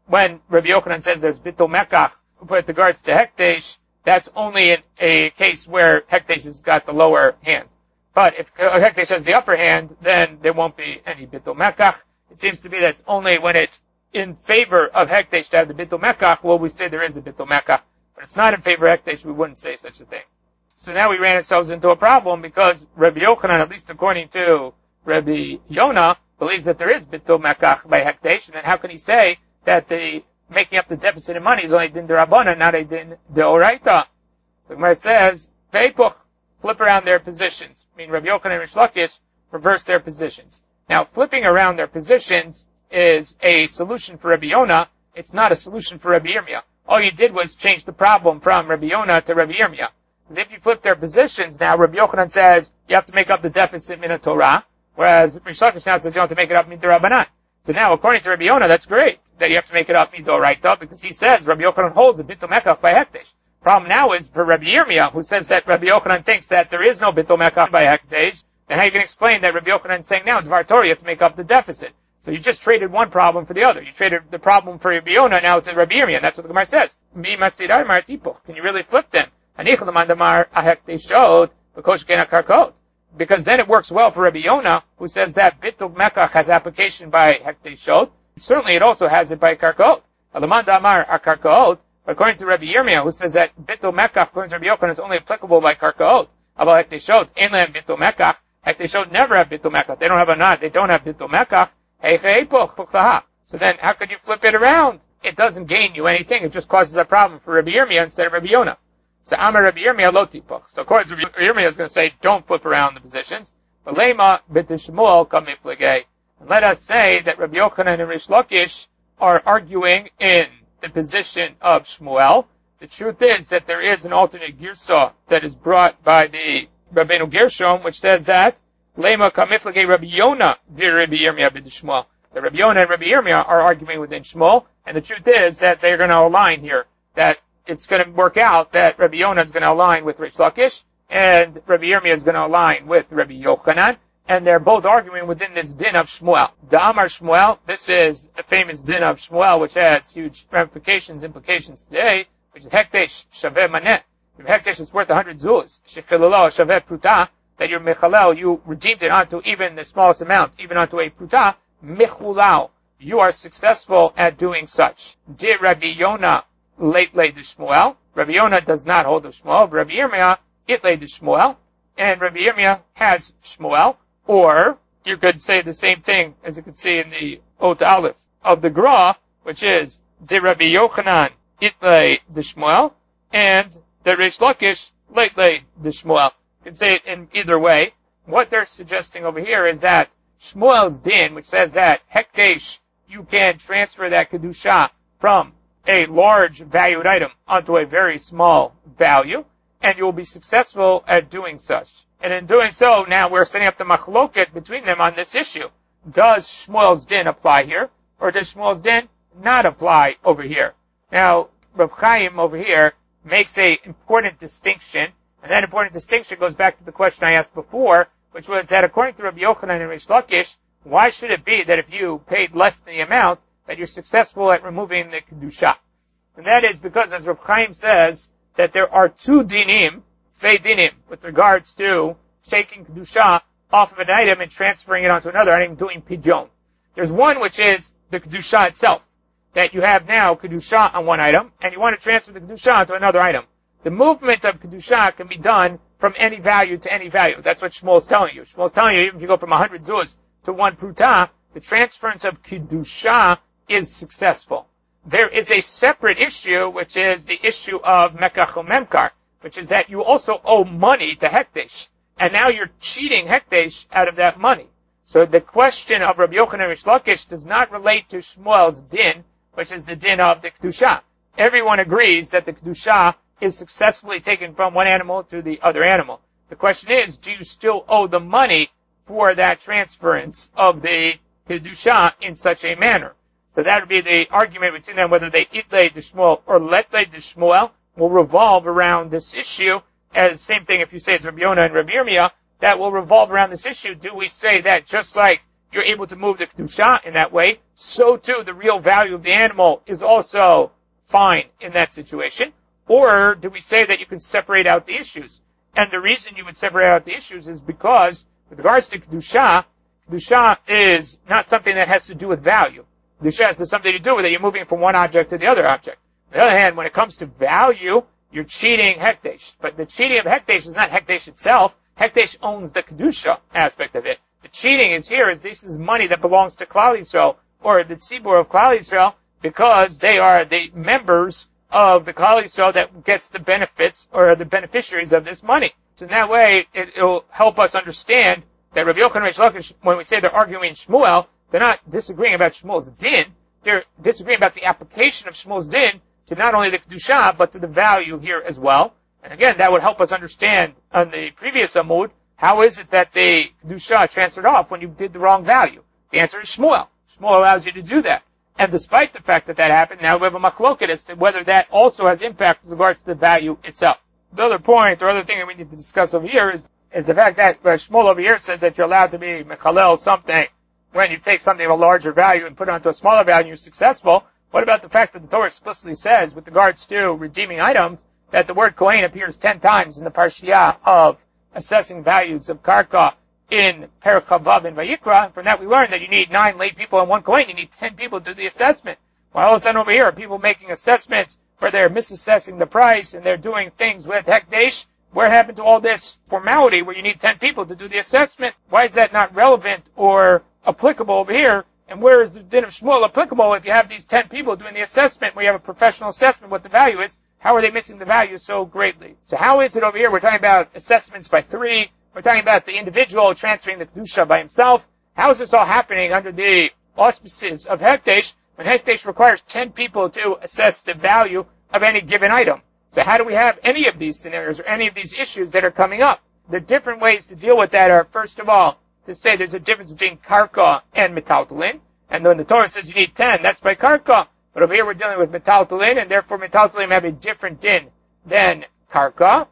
when Rabbi Yochanan says there's Bittul Mekach with regards to Hekdesh, that's only in a case where Hekdesh has got the lower hand. But if Hekdesh has the upper hand, then there won't be any Bittul Mekach. It seems to be that it's only when it's in favor of Hekdesh to have the Bittul Mekach will we say there is a Bittul Mekach. But it's not in favor of Hekdesh, we wouldn't say such a thing. So now we ran ourselves into a problem because Rabbi Yochanan, at least according to Rabbi Yonah, believes that there is Bittul Mekach by Hekdesh, and then how can he say that the making up the deficit in money is only din d'Rabbanan, not a din d'Oraita? So Gemara says, Veipuch, flip around their positions. I mean, Rabbi Yochanan and Rish Lakish reverse their positions. Now, flipping around their positions is a solution for Rabbi Yonah. It's not a solution for Rabbi Yirmiyah. All you did was change the problem from Rabbi Yonah to Rabbi Yirmiyah. If you flip their positions now, Rabbi Yochanan says you have to make up the deficit min Torah, whereas Rish Lakish now says you have to make it up min Rabbanan. So now, according to Rabbi Yonah, that's great that you have to make it up min Doraita, because he says Rabbi Yochanan holds a Bittul Mekach by Hekdesh. Problem now is for Rabbi Yirmiyah, who says that Rabbi Yochanan thinks that there is no Bittul Mekach by Hekdesh. Then how you can explain that Rabbi Yochanan is saying now, Dvar Torah, you have to make up the deficit. So you just traded one problem for the other. You traded the problem for Rabbi Yonah now to Rabbi Yirmiyah, and that's what the Gemara says. Can you really flip them? Because then it works well for Rabbi Yonah, who says that Bittul Mekach has application by Hekteshot. Certainly it also has it by Karkot. But according to Rabbi Yirmiyah, who says that Bittul Mekach, according to Rabbi Yochanan, is only applicable by Karkot. About Hekteshot, Einlam Bittul Mekach. Hekteshot never have Bittul Mekach. They don't have a knot. They don't have Bittul Mekach. So then, how could you flip it around? It doesn't gain you anything. It just causes a problem for Rabbi Yirmiyah instead of Rabbi Yonah. So Amar Rabbi Yirmiyah lo tipoch. So of course Rabbi Yirmiyah is going to say, don't flip around the positions. But lema b'tishmuel kamiflegei. Let us say that Rabbi Yochanan and Rish Lakish are arguing in the position of Shmuel. The truth is that there is an alternate girsa that is brought by the Rabbeinu Gershom, which says that lema kamiflegei Rabbi Yonah vir Rabbi Yirmiyah b'tishmuel. The Rabbi Yonah and Rabbi Yirmiyah are arguing within Shmuel, and the truth is that they're going to align here. That it's going to work out that Rabbi Yonah is going to align with Rish Lakish, and Rabbi Yirmiyah is going to align with Rabbi Yochanan, and they're both arguing within this din of Shmuel. Da'amar Shmuel, this is the famous din of Shmuel, which has huge ramifications, implications today, which is Hekdesh Shaveh Maneh. If Hekdesh is worth one hundred zuz, Shechilalo Shaveh Pruta, that your Mechalel, you redeemed it onto even the smallest amount, even onto a Pruta, Mechulao, you are successful at doing such. Did Rabbi Yonah late lay the Shmuel? Rabbi Yonah does not hold the Shmuel. Rabbi Yirmiyah, it laid the Shmuel. And Rabbi Yirmiyah has Shmuel. Or, you could say the same thing as you could see in the Ot Aleph of the Gra, which is, did Rabbi Yochanan it lay the Shmuel? And the Rish Lakish late lay the Shmuel. You can say it in either way. What they're suggesting over here is that Shmuel's din, which says that Hekdesh, you can transfer that Kedusha from a large valued item onto a very small value, and you will be successful at doing such. And in doing so, now we're setting up the machloket between them on this issue. Does Shmuel's din apply here, or does Shmuel's din not apply over here? Now, Reb Chaim over here makes a important distinction, and that important distinction goes back to the question I asked before, which was that according to Rabbi Yochanan and Rish Lakish, why should it be that if you paid less than the amount, that you're successful at removing the Kedusha? And that is because, as Reb Chaim says, that there are two dinim, zwei dinim, with regards to taking Kedusha off of an item and transferring it onto another item, doing pidyon. There's one which is the Kedusha itself, that you have now Kedusha on one item, and you want to transfer the Kedusha onto another item. The movement of Kedusha can be done from any value to any value. That's what Shmuel's telling you. Shmuel's telling you, even if you go from one hundred zuz to one pruta, the transference of Kedusha is successful. There is a separate issue, which is the issue of Mekach Memkar, which is that you also owe money to Hekdesh, and now you're cheating Hekdesh out of that money. So the question of Rabbi Yochanan and Rish Lakish does not relate to Shmuel's din, which is the din of the Kedusha. Everyone agrees that the Kedusha is successfully taken from one animal to the other animal. The question is, do you still owe the money for that transference of the Kedusha in such a manner? So that would be the argument between them, whether they itlay the Shmuel or letlay the Shmuel will revolve around this issue. As same thing if you say it's Rabbi Yonah and Rabbi Yirmiyah, that will revolve around this issue. Do we say that just like you're able to move the kedusha in that way, so too the real value of the animal is also fine in that situation. Or do we say that you can separate out the issues? And the reason you would separate out the issues is because, with regards to kedusha, kedusha is not something that has to do with value. Kedusha has something to do with it. You're moving from one object to the other object. On the other hand, when it comes to value, you're cheating hekdesh. But the cheating of hekdesh is not hekdesh itself. Hekdesh owns the kedusha aspect of it. The cheating is here is this is money that belongs to Klal Yisrael, or the tzibur of Klal Yisrael, because they are the members of the Klal Yisrael that gets the benefits, or the beneficiaries of this money. So in that way, it will help us understand that Rabbi Yochanan and Reish Lakish, when we say they're arguing Shmuel, they're not disagreeing about Shmuel's din. They're disagreeing about the application of Shmuel's din to not only the kedusha, but to the value here as well. And again, that would help us understand on the previous Amud, how is it that the kedusha transferred off when you did the wrong value? The answer is Shmuel. Shmuel allows you to do that. And despite the fact that that happened, now we have a machloket as to whether that also has impact with regards to the value itself. The other point, or other thing that we need to discuss over here is, is the fact that uh, Shmuel over here says that you're allowed to be mechalel something when you take something of a larger value and put it onto a smaller value and you're successful. What about the fact that the Torah explicitly says, with regards to redeeming items, that the word kohen appears ten times in the parshiah of assessing values of karka in Perek Chavav in Vayikra? And from that we learn that you need nine lay people and one kohen. You need ten people to do the assessment. While all of a sudden over here are people making assessments where they're misassessing the price and they're doing things with hekdesh. Where happened to all this formality where you need ten people to do the assessment? Why is that not relevant or applicable over here? And where is the din of Shmuel applicable if you have these ten people doing the assessment, where you have a professional assessment what the value is? How are they missing the value so greatly? So how is it over here? We're talking about assessments by three. We're talking about the individual transferring the kedusha by himself. How is this all happening under the auspices of hekdesh, when hekdesh requires ten people to assess the value of any given item? So how do we have any of these scenarios or any of these issues that are coming up? The different ways to deal with that are, first of all, to say there's a difference between karka and metaltalin. And when the Torah says you need ten, that's by karka. But over here we're dealing with metaltalin, and therefore metaltalin have a different din than karka.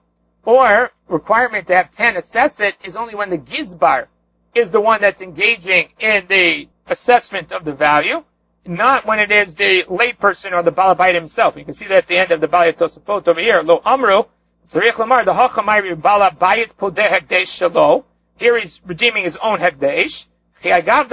Or requirement to have ten assess it is only when the gizbar is the one that's engaging in the assessment of the value, not when it is the layperson or the balabait himself. You can see that at the end of the Balei Tosafot over here. Lo amru, tzarich lamar, the hachamai balabait podeh hekdesh shalo. Here he's redeeming his own hekdesh. And that's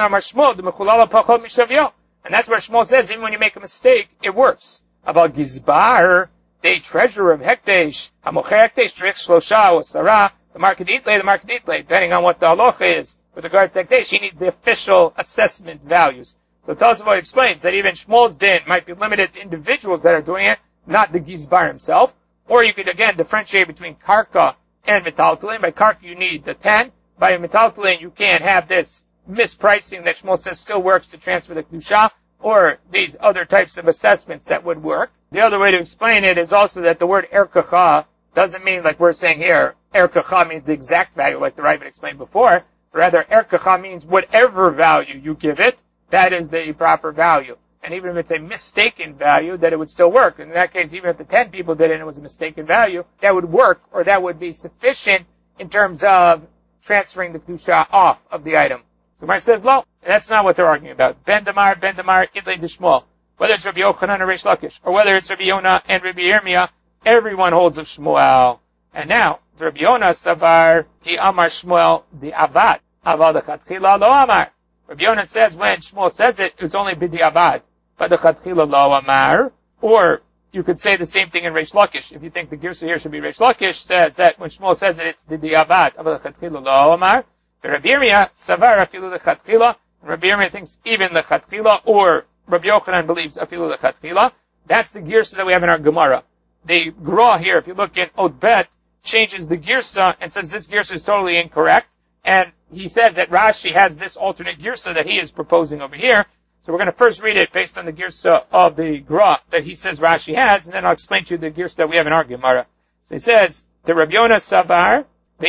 where Shmuel says, even when you make a mistake, it works. About gizbar, the treasurer of hekdesh, hamocher hekdesh, trich shlosha or sarah, the market itle, the market itle, depending on what the halacha is with regards to hekdesh, he needs the official assessment values. So Tosafot explains that even Shmuel's din might be limited to individuals that are doing it, not the gizbar himself. Or you could again differentiate between karka and metaltalin. By karka you need the ten. By metaltalin you can't have this mispricing that Shmuel says still works to transfer the kedusha, or these other types of assessments that would work. The other way to explain it is also that the word erkacha doesn't mean like we're saying here, erkacha means the exact value like the Ravid explained before. Rather, erkacha means whatever value you give it, that is the proper value. And even if it's a mistaken value, that it would still work. In that case, even if the ten people did it and it was a mistaken value, that would work, or that would be sufficient in terms of transferring the kedusha off of the item. So Gemara says, no, that's not what they're arguing about. Ben Damar, Ben Damar, Idlei Dishmuel. Whether it's Rabbi Yochanan or Reish Lakish, or whether it's Rabbi Yonah and Rabbi Yirmiyah, everyone holds of Shmuel. And now, Rabbi Yonah Savar, Ki Amar Shmuel, the Avad. Avad the Chatchila lo Amar. Rabbi Yonah says when Shmuel says it, it's only B'di Avad. But the Chatchila lo Amar. Or, you could say the same thing in Reish Lakish. If you think the Girsa here should be Reish Lakish, says that when Shmuel says it, it's B'di Avad. Avad the Chatchila lo Amar. Rabbi Yirmiyah, Savar afilu lechatchila. Rabbi Yirmiyah thinks even the chatchila, or Rabbi Yochanan believes afilu lechatchila. That's the girsa that we have in our Gemara. The Gra here, if you look in Od Bet, changes the girsa and says this girsa is totally incorrect. And he says that Rashi has this alternate girsa that he is proposing over here. So we're going to first read it based on the girsa of the Gra that he says Rashi has, and then I'll explain to you the girsa that we have in our Gemara. So he says, the Rabbi Yonah Savar,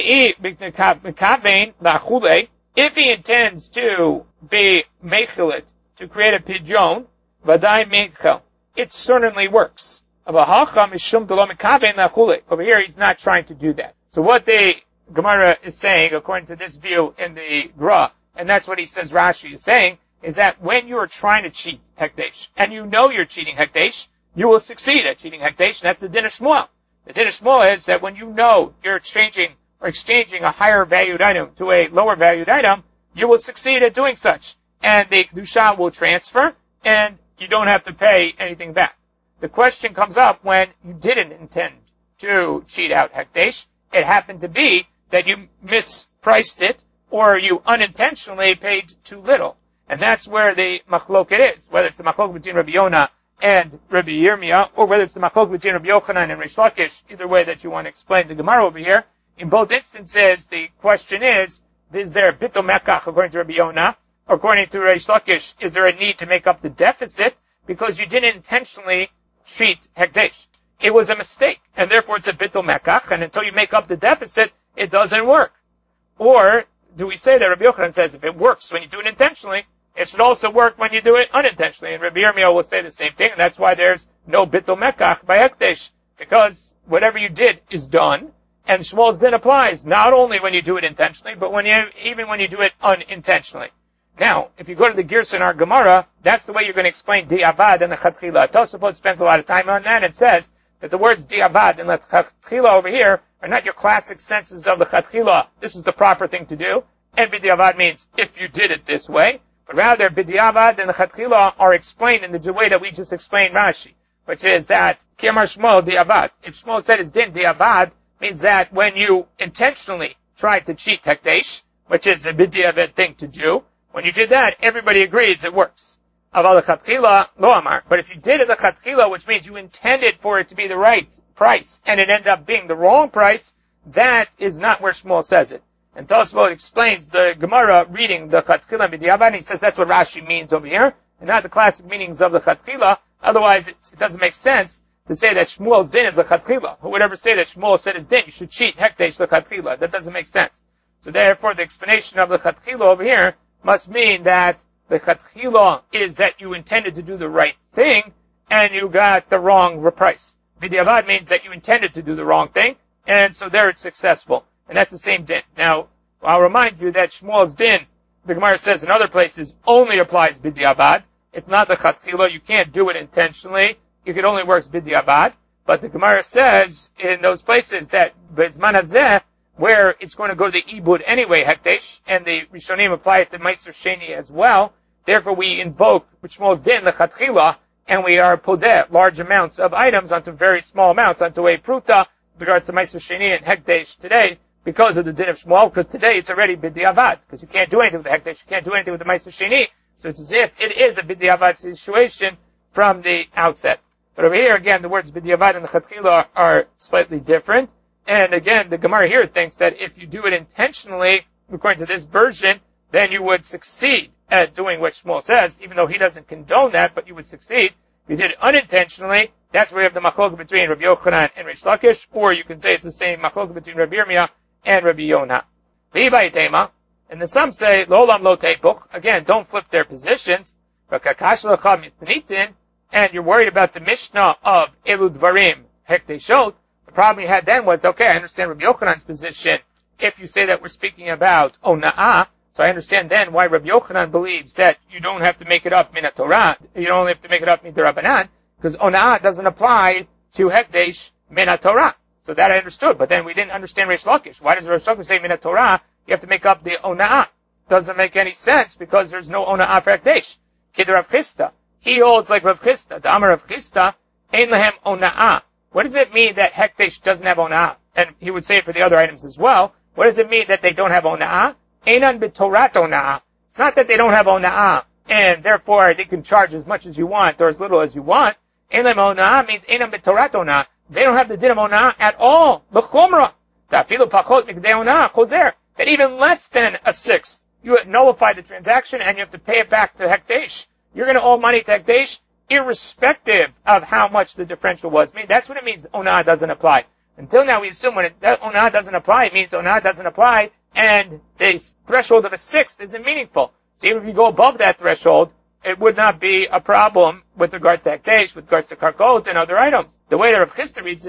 if he intends to be mechilet, to create a pidyon, vadai mechel, it certainly works. Over here, he's not trying to do that. So what the Gemara is saying, according to this view in the Gra, and that's what he says Rashi is saying, is that when you are trying to cheat Hekdesh, and you know you're cheating Hekdesh, you will succeed at cheating Hekdesh, and that's the Din of Shmuel. The Din of Shmuel is that when you know you're exchanging or exchanging a higher valued item to a lower valued item, you will succeed at doing such. And the Kedusha will transfer, and you don't have to pay anything back. The question comes up when you didn't intend to cheat out Hekdesh. It happened to be that you mispriced it, or you unintentionally paid too little. And that's where the machloket is, whether it's the machloket between Rabbi Yonah and Rabbi Yirmiyah, or whether it's the machloket between Rabbi Yochanan and Reish Lakish, either way that you want to explain the Gemara over here. In both instances, the question is, is there a bittul mekach according to Rabbi Yonah? According to Reish Lakish, is there a need to make up the deficit because you didn't intentionally cheat Hekdesh? It was a mistake, and therefore it's a bittul mekach, and until you make up the deficit, it doesn't work. Or do we say that Rabbi Yochanan says if it works when you do it intentionally, it should also work when you do it unintentionally? And Rabbi Yirmiyah will say the same thing, and that's why there's no bittul mekach by Hekdesh, because whatever you did is done, and Shmuel's din applies not only when you do it intentionally, but when you even when you do it unintentionally. Now, if you go to the Girsa in our Gemara, that's the way you're going to explain di'avad and the chatchila. Tosafot spends a lot of time on that and says that the words di'avad and the chatchila over here are not your classic senses of the chatchila. This is the proper thing to do. And b'di'avad means if you did it this way. But rather, b'di'avad and the chatchila are explained in the way that we just explained Rashi, which is that K'amar Shmuel di'avad. If Shmuel said his din di'avad, means that when you intentionally tried to cheat Hekdesh, which is a b'di'avad thing to do, when you did that, everybody agrees it works. Aval lechatchila lo amar. But if you did it lechatchila, which means you intended for it to be the right price, and it ended up being the wrong price, that is not where Shmuel says it. And Tosfot explains the Gemara reading the chatchila b'di'avad, he says that's what Rashi means over here, and not the classic meanings of the chatchila. Otherwise, it, it doesn't make sense to say that Shmuel's din is the chatchila. Who would ever say that Shmuel said his din, you should cheat Hekdesh the chatchila? That doesn't make sense. So therefore, the explanation of the chatchila over here must mean that the chatchila is that you intended to do the right thing, and you got the wrong price. B'di'avad means that you intended to do the wrong thing, and so there it's successful. And that's the same din. Now, I'll remind you that Shmuel's din, the Gemara says in other places, only applies b'di'avad. It's not the chatchila. You can't do it intentionally. It only works b'di'avad. But the Gemara says in those places that b'zman hazeh, where it's going to go to the ibud anyway, Hekdesh, and the Rishonim apply it to Meiser Sheni as well. Therefore, we invoke Shmuel's din, the chatchila, and we are podeh large amounts of items onto very small amounts, onto a pruta, with regards to Meiser Sheni and Hekdesh today, because of the din of Shmuel, because today it's already b'di'avad, because you can't do anything with the Hekdesh, you can't do anything with the Meiser Sheni, so it's as if it is a b'di'avad situation from the outset. But over here, again, the words b'di'avad and the chatchila are slightly different. And again, the Gemara here thinks that if you do it intentionally, according to this version, then you would succeed at doing what Shmuel says, even though he doesn't condone that, but you would succeed. If you did it unintentionally, that's where you have the machloket between Rabbi Yochanan and Reish Lakish, or you can say it's the same machloket between Rabbi Yirmiyah and Rabbi Yonah. V'yibayitema, and then some say, Lo'olam lo tepuch, again, don't flip their positions, and you're worried about the Mishnah of Elu Dvarim Hekdeshot. The problem you had then was, okay, I understand Rabbi Yochanan's position. If you say that we're speaking about ona'ah, so I understand then why Rabbi Yochanan believes that you don't have to make it up min Torah, you don't have to make it up min Rabbanan, because ona'ah doesn't apply to Hekdesh min Torah. So that I understood, but then we didn't understand Reish Lakish. Why does Reish Lakish say min Torah? You have to make up the ona'ah. Doesn't make any sense because there's no ona'ah for Hekdesh. Kid Rav Chisda, he holds like Rav Chisda, the Amar Rav Chisda, ein lehem ona'ah. What does it mean that Hekdesh doesn't have ona'ah? And he would say it for the other items as well. What does it mean that they don't have ona'ah? Einan b'torat ona'ah. It's not that they don't have ona'ah, and therefore they can charge as much as you want or as little as you want. Einan ona'ah means einan b'torat ona'ah. They don't have the din of ona'ah at all. L'chomra. Ta'afilu pachot mikdei ona'ah chozer. That even less than a sixth, you nullify the transaction and you have to pay it back to Hekdesh. You're going to owe money to Hekdesh, irrespective of how much the differential was. I mean, that's what it means ona'ah doesn't apply. Until now, we assume when it, that ona'ah doesn't apply, it means ona'ah doesn't apply, and the threshold of a sixth isn't meaningful. So even if you go above that threshold, it would not be a problem with regards to Hekdesh, with regards to Karkot and other items. The way that Rav Chisda reads it is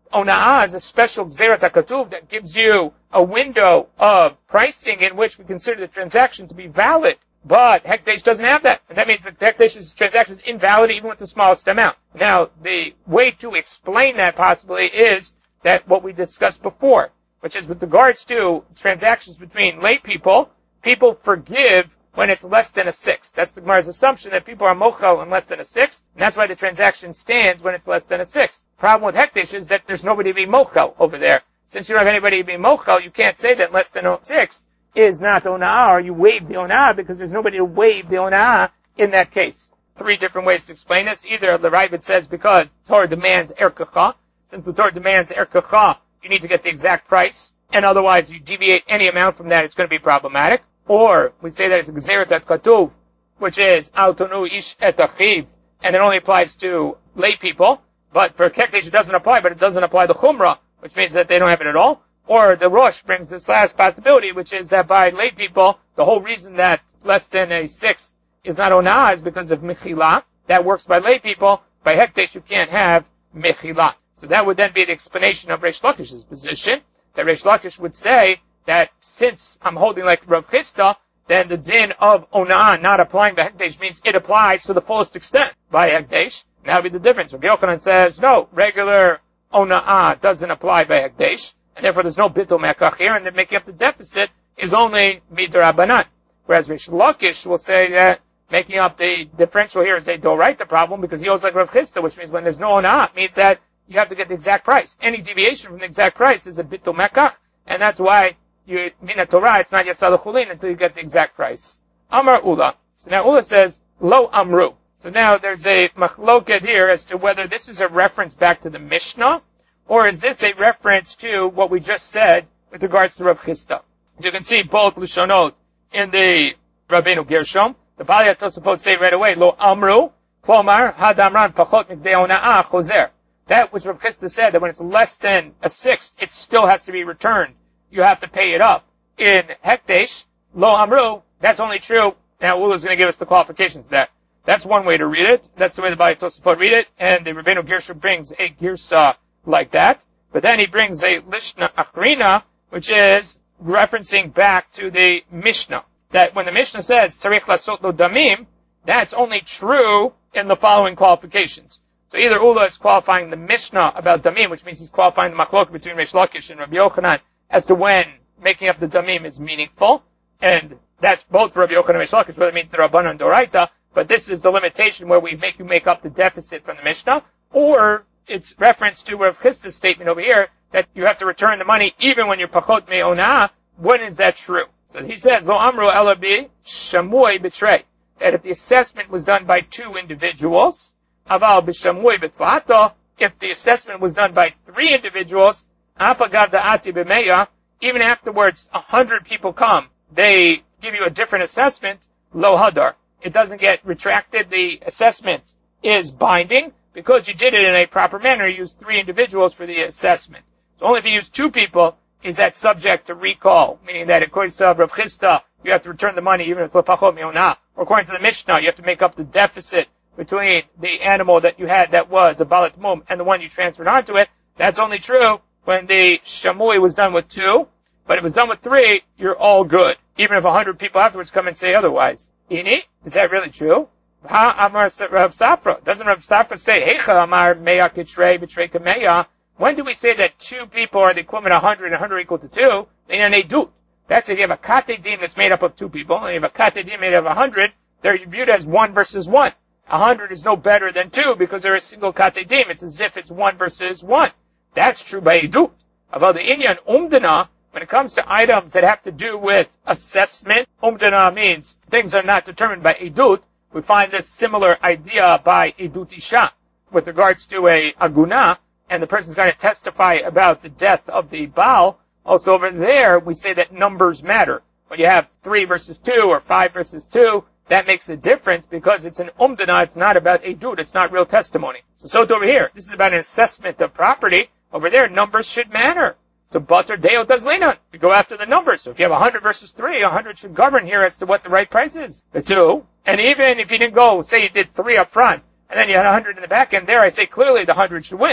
Ona'ah is a special Gzerat HaKatuv that gives you a window of pricing in which we consider the transaction to be valid. But Hekdesh doesn't have that. And that means that Hekdesh's transaction is invalid even with the smallest amount. Now, the way to explain that possibly is that what we discussed before, which is with regards to transactions between lay people, people forgive when it's less than a sixth. That's the Gemara's assumption that people are mochel in less than a sixth, and that's why the transaction stands when it's less than a sixth. Problem with Hekdesh is that there's nobody to be mochel over there. Since you don't have anybody to be mochel, you can't say that less than a sixth is not ona'ah, or you waive the ona'ah, because there's nobody to waive the ona'ah in that case. Three different ways to explain this. Either the Ravid says because Torah demands erkecha. Since the Torah demands erkecha, you need to get the exact price, and otherwise you deviate any amount from that, it's going to be problematic. Or we say that it's a Gzerat HaKatuv, which is Al Tonu Ish Et Achiv, and it only applies to lay people. But for Hekdesh it doesn't apply, but it doesn't apply to Chumrah, which means that they don't have it at all. Or the Rosh brings this last possibility, which is that by lay people, the whole reason that less than a sixth is not ona'ah is because of Mechila. That works by lay people. By Hekdesh you can't have Mechila. So that would then be the explanation of Reish Lakish's position, that Reish Lakish would say that since I'm holding like Rav Chisda, then the din of ona'ah not applying by Hekdesh means it applies to the fullest extent by Hekdesh. And that would be the difference. Rabbi Yochanan says, no, regular ona'ah doesn't apply by Hekdesh, and therefore there's no bittul me'akach here, and then making up the deficit is only midrabanan. Whereas Reish Lakish will say that making up the differential here is a doraita problem, because he holds like Rav Chisda, which means when there's no ona'ah, it means that you have to get the exact price. Any deviation from the exact price is a bittul me'akach, and that's why you, Mina Torah, it's not yet Salachulin until you get the exact price. Amar Ula. So now Ula says, Lo Amru. So now there's a machloket here as to whether this is a reference back to the Mishnah, or is this a reference to what we just said with regards to Rav Chisda. You can see both Lishonot in the Rabbeinu Gershom. The Bali Tosafot say right away, Lo Amru, Klomar, Hadamran, Pachot Mikdei Ona'ah, Choser. That which Rav Chisda said, that when it's less than a sixth, it still has to be returned. You have to pay it up. In Hekdesh, Lo Amru, that's only true. Now Ula's going to give us the qualifications of that. That's one way to read it. That's the way the Bali Tosafot read it. And the Rabbeinu Gershom brings a girsa like that. But then he brings a Lishna Achrina, which is referencing back to the Mishnah. That when the Mishnah says, Tzarich Lasot Lo Damim, that's only true in the following qualifications. So either Ula is qualifying the Mishnah about Damim, which means he's qualifying the machlok between Reish Lakish and Rabbi Yochanan as to when making up the Damim is meaningful. And that's both for Rabbi Yochanan and Reish Lakish, whether it means the Rabbanan and Doraita, but this is the limitation where we make you make up the deficit from the Mishnah, or it's reference to Rav Chisda's statement over here that you have to return the money even when you're pachot me'onah. When is that true? So he says, Lo amru ela bi shamui betray. That if the assessment was done by two individuals, aval b'shamui b'tlato, if the assessment was done by three individuals, afagav da'ati b'meya, even afterwards a hundred people come, they give you a different assessment, lo hadar. It doesn't get retracted. The assessment is binding because you did it in a proper manner. You used three individuals for the assessment. So only if you use two people is that subject to recall, meaning that according to Rav Chisda, you have to return the money even if it's lepachot me'onah. Or according to the Mishnah, you have to make up the deficit between the animal that you had that was a balat mum and the one you transferred onto it. That's only true when the shamui was done with two, but if it was done with three, you're all good. Even if a hundred people afterwards come and say otherwise. Ini? Is that really true? Ha Amar Rav Safra. Doesn't Rav Safra say, Heicha Amar Meya Kitrei B'Trei Kameya? When do we say that two people are the equivalent of a hundred and a hundred equal to two? They are edut. That's if you have a katedim that's made up of two people, and you have a katedim made up of a hundred, they're viewed as one versus one. A hundred is no better than two because they're a single katedim. It's as if it's one versus one. That's true by edut. About the Inyan umdana, when it comes to items that have to do with assessment, umdana means things are not determined by edut. We find this similar idea by edut isha with regards to a aguna, and the person's going to testify about the death of the Baal. Also over there, we say that numbers matter. When you have three versus two or five versus two, that makes a difference because it's an umdana, it's not about edut, it's not real testimony. So, so over here, this is about an assessment of property. Over there, numbers should matter. So, Batar Deo does Leinan. We go after the numbers. So if you have one hundred versus three, one hundred should govern here as to what the right price is. The two. And even if you didn't go, say you did three up front, and then you had one hundred in the back end, there I say clearly the one hundred should win.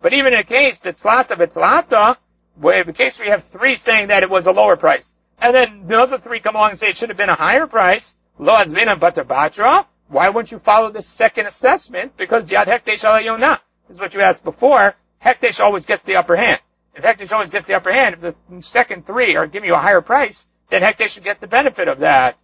But even in a case, the tzlata b'tzlata, where the case where you have three saying that it was a lower price, and then the other three come along and say it should have been a higher price, lo azvina batar batra, why wouldn't you follow the second assessment? Because yad hekdesh ala yonah. This is what you asked before. Hekdesh always gets the upper hand. If Hekdesh always gets the upper hand, if the second three are giving you a higher price, then Hekdesh should get the benefit of that.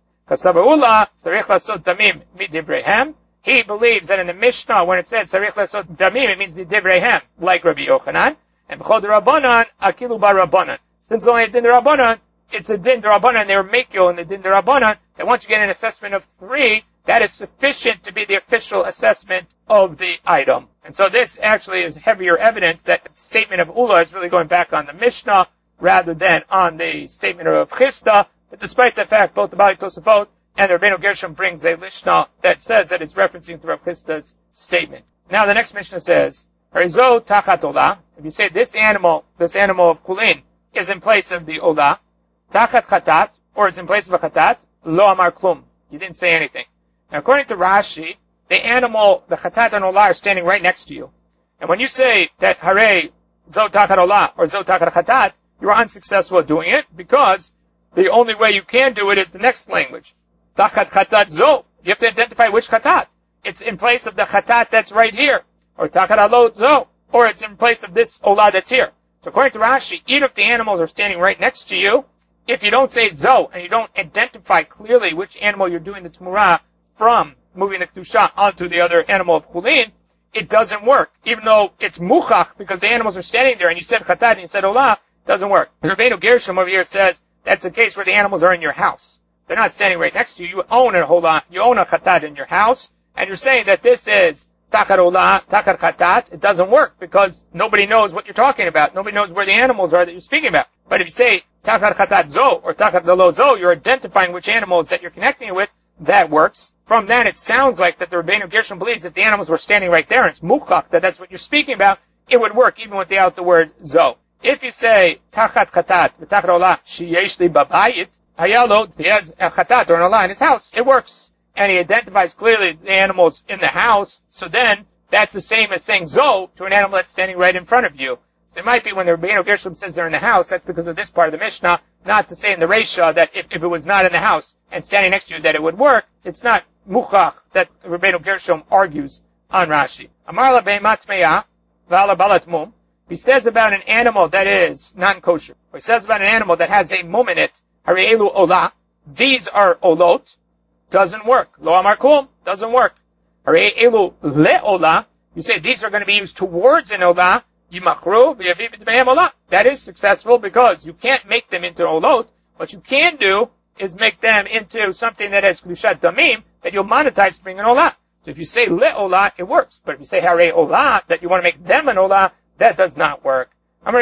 He believes that in the Mishnah, when it says Sarich Lasot Damim, it means the Divreihem, like Rabbi Yochanan. And B'chol D'Rabbanan, Akilu B'Rabbanan. Since only a Din D'Rabbanan, it's a Din D'Rabbanan, they were Mekyo in the Din D'Rabbanan, that once you get an assessment of three, that is sufficient to be the official assessment of the item. And so this actually is heavier evidence that the statement of Ula is really going back on the Mishnah rather than on the statement of Chisda. But despite the fact, both the Bali Tosafot and the Rabbeinu Gershom brings a Mishnah that says that it's referencing to Rav Chisda's statement. Now the next Mishnah says, Harizo tachat olah. If you say this animal, this animal of Kulin, is in place of the olah, tachat chatat, or it's in place of a chatat, lo amar klum. You didn't say anything. Now according to Rashi, the animal, the chatat and olah are standing right next to you. And when you say that hare zo tachat olah or zo tachat chatat, you are unsuccessful at doing it because the only way you can do it is the next language. Tachat chatat zo. You have to identify which chatat. It's in place of the chatat that's right here. Or tachat alot zo. Or it's in place of this olah that's here. So according to Rashi, even if the animals are standing right next to you, if you don't say zo and you don't identify clearly which animal you're doing the tumurah from moving the kedusha onto the other animal of kulin, it doesn't work. Even though it's muchach because the animals are standing there and you said chatat and you said olah, it doesn't work. Rabbeinu Gershom over here says that's a case where the animals are in your house. They're not standing right next to you. You own a olah, you own a chatat in your house, and you're saying that this is tachat olah, tachat chatat. It doesn't work because nobody knows what you're talking about. Nobody knows where the animals are that you're speaking about. But if you say tachat chatat zo or tachat lo zo, you're identifying which animals that you're connecting it with. That works. From that, it sounds like that the Rabbeinu Gershom believes that the animals were standing right there, and it's muchach, that that's what you're speaking about. It would work even without the word zo. If you say tachat chatat v'tachat olah sheyesh li babayit, hayalo, he has a chatat or an olah in his house, it works. And he identifies clearly the animals in the house, so then that's the same as saying zo to an animal that's standing right in front of you. So it might be when the Rabbeinu Gershom says they're in the house, that's because of this part of the Mishnah, not to say in the Reisha that if, if it was not in the house and standing next to you that it would work. It's not muchach that Rabbeinu Gershom argues on Rashi. Amar la be'emat me'ah v'ala balat mum. He says about an animal that is non-kosher, or he says about an animal that has a mum in it, hari'elu olah, these are olot, doesn't work. Lo amar klum, doesn't work. Hari'elu le'olah, you say these are going to be used towards an olah, yimachru v'yaviv b'tmehem olah. That is successful because you can't make them into olot. What you can do is make them into something that has kedushat damim that you'll monetize to bring an olah. So if you say le'olah, it works. But if you say hare olah, that you want to make them an olah, that does not work. Our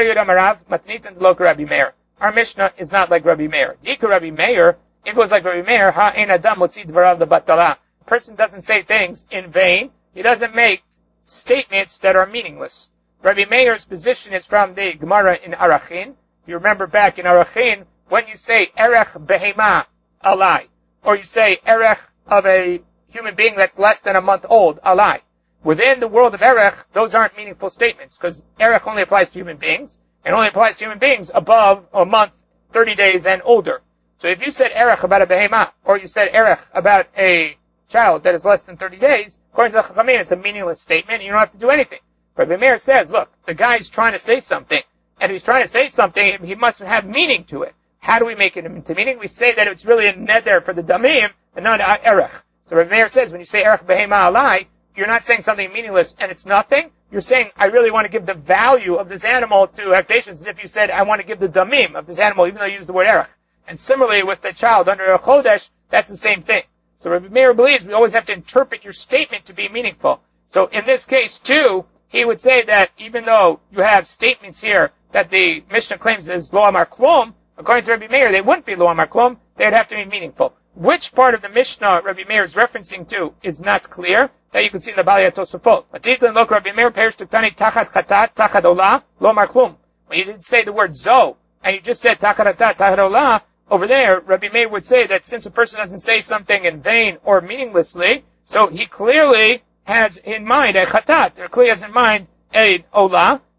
Mishnah is not like Rabbi Meir. Dika Rabbi Meir, if it was like Rabbi Meir, ha'en adam motzi dvarav lebatala. A person doesn't say things in vain. He doesn't make statements that are meaningless. Rabbi Meir's position is from the Gemara in Arachin. If you remember back in Arachin, when you say erech behema alai, or you say erech of a human being that's less than a month old alai, within the world of erech, those aren't meaningful statements, because erech only applies to human beings, and only applies to human beings above a month, thirty days and older. So if you said erech about a behema, or you said erech about a child that is less than thirty days, according to the Chachamim, it's a meaningless statement, and you don't have to do anything. But Rabbi Meir says, look, the guy's trying to say something, and if he's trying to say something, he must have meaning to it. How do we make it into meaning? We say that it's really a neder for the damim and not erech. So Rabbi Meir says when you say erech behema alai, you're not saying something meaningless and it's nothing. You're saying I really want to give the value of this animal to hekdeshus, as if you said I want to give the damim of this animal, even though you used the word erech. And similarly with the child under a chodesh, that's the same thing. So Rabbi Meir believes we always have to interpret your statement to be meaningful. So in this case too, he would say that even though you have statements here that the Mishnah claims is lo amar klum, according to Rabbi Meir, they wouldn't be lo amar klum, they would have to be meaningful. Which part of the Mishnah Rabbi Meir is referencing to is not clear, that you can see in the Bali Tosafot. Matitan lok Rabbi Meir perish tuktani tachat chatat tachat olah lo amar klum. When you didn't say the word zo, and you just said tachat chatat tachat olah, over there, Rabbi Meir would say that since a person doesn't say something in vain or meaninglessly, so he clearly has in mind a chatat, or clearly has in mind a olah,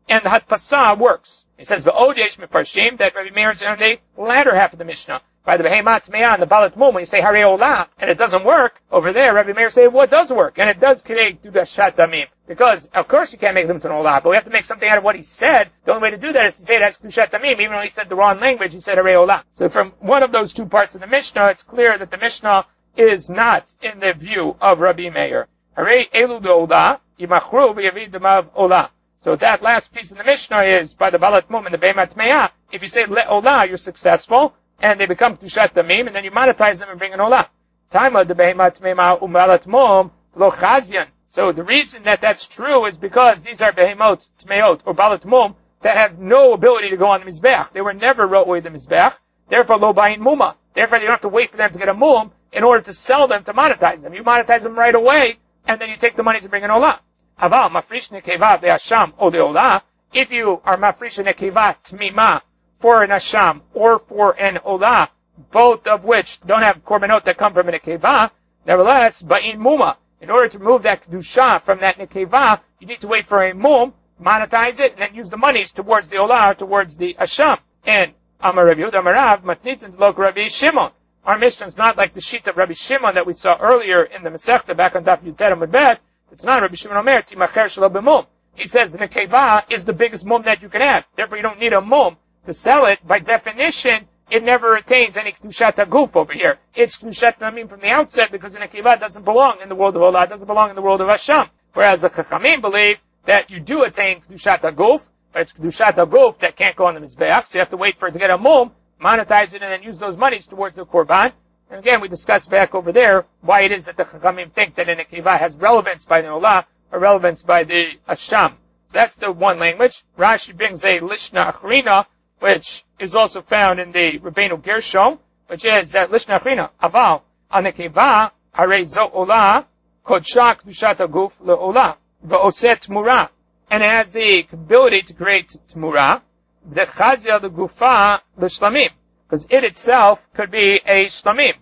and the Hadpasa works. He says, V'od yesh mefarshim, that Rabbi Meir is on the latter half of the Mishnah. By the Behemat Tmeah and the Balat Mum, when you say Harei Olah, and it doesn't work, over there, Rabbi Meir say, well, it does work, and it does create Dudashat Damim. Because, of course, you can't make them to an Olah, but we have to make something out of what he said. The only way to do that is to say it has Dudashat Damim, even though he said the wrong language, he said Harei Olah. So from one of those two parts of the Mishnah, it's clear that the Mishnah is not in the view of Rabbi Meir. Harei Elu Olah, Yimachru V'yavid Damav Olah. So that last piece of the Mishnah is, by the Balat Mum and the Behemat Tmeah, if you say Le Olah, you're successful, and they become Kedushat Damim, and then you monetize them and bring an Olah. Taima de Behemat Tmeah u'Balat Mum lo Chazyan. So the reason that that's true is because these are Behemot Tmeot or Balat Mum that have no ability to go on the Mizbech. They were never Ro'oi the Mizbech. Therefore, lo Bayin Muma. Therefore, you don't have to wait for them to get a Mum in order to sell them to monetize them. You monetize them right away, and then you take the money to bring an Olah. Aval mafrish nekeva de'asham o de'olah. If you are mafrish nekeva tmima for an asham or for an olah, both of which don't have korbanot that come from a nekeva, nevertheless, ba'in muma. In order to remove that kedusha from that nekeva, you need to wait for a mum, monetize it, and then use the monies towards the olah, towards the asham. And Amar Rabbi Yehuda Amarav matnitin lok Rabbi Shimon. Our Mishnah is not like the sheet of Rabbi Shimon that we saw earlier in the Masechta back on Daf Yutet Amud Bet. It's not Rabbi Shimon Omer timacher shelo b'mum. He says the nekeva is the biggest mum that you can have. Therefore, you don't need a mum to sell it. By definition, it never retains any kedushat haguf over here. It's kedushat namim from the outset because the nekeva doesn't belong in the world of olah, it doesn't belong in the world of Hashem. Whereas the chachamim believe that you do attain kedushat haguf, but it's kedushat haguf that can't go on the mizbeach, so you have to wait for it to get a mum, monetize it, and then use those monies towards the korban. And again, we discussed back over there why it is that the chachamim think that a nekeva has relevance by the olah or relevance by the asham. That's the one language. Rashi brings a lishna achrina, which is also found in the Rabbeinu Gershom, which is that lishna achrina aval a nekeva harei zo olah kodsha kedushat haguf leolah va'oset tmura, and it has the ability to create tmura the chazia the gufa l'shlamim, because it itself could be a shlamim.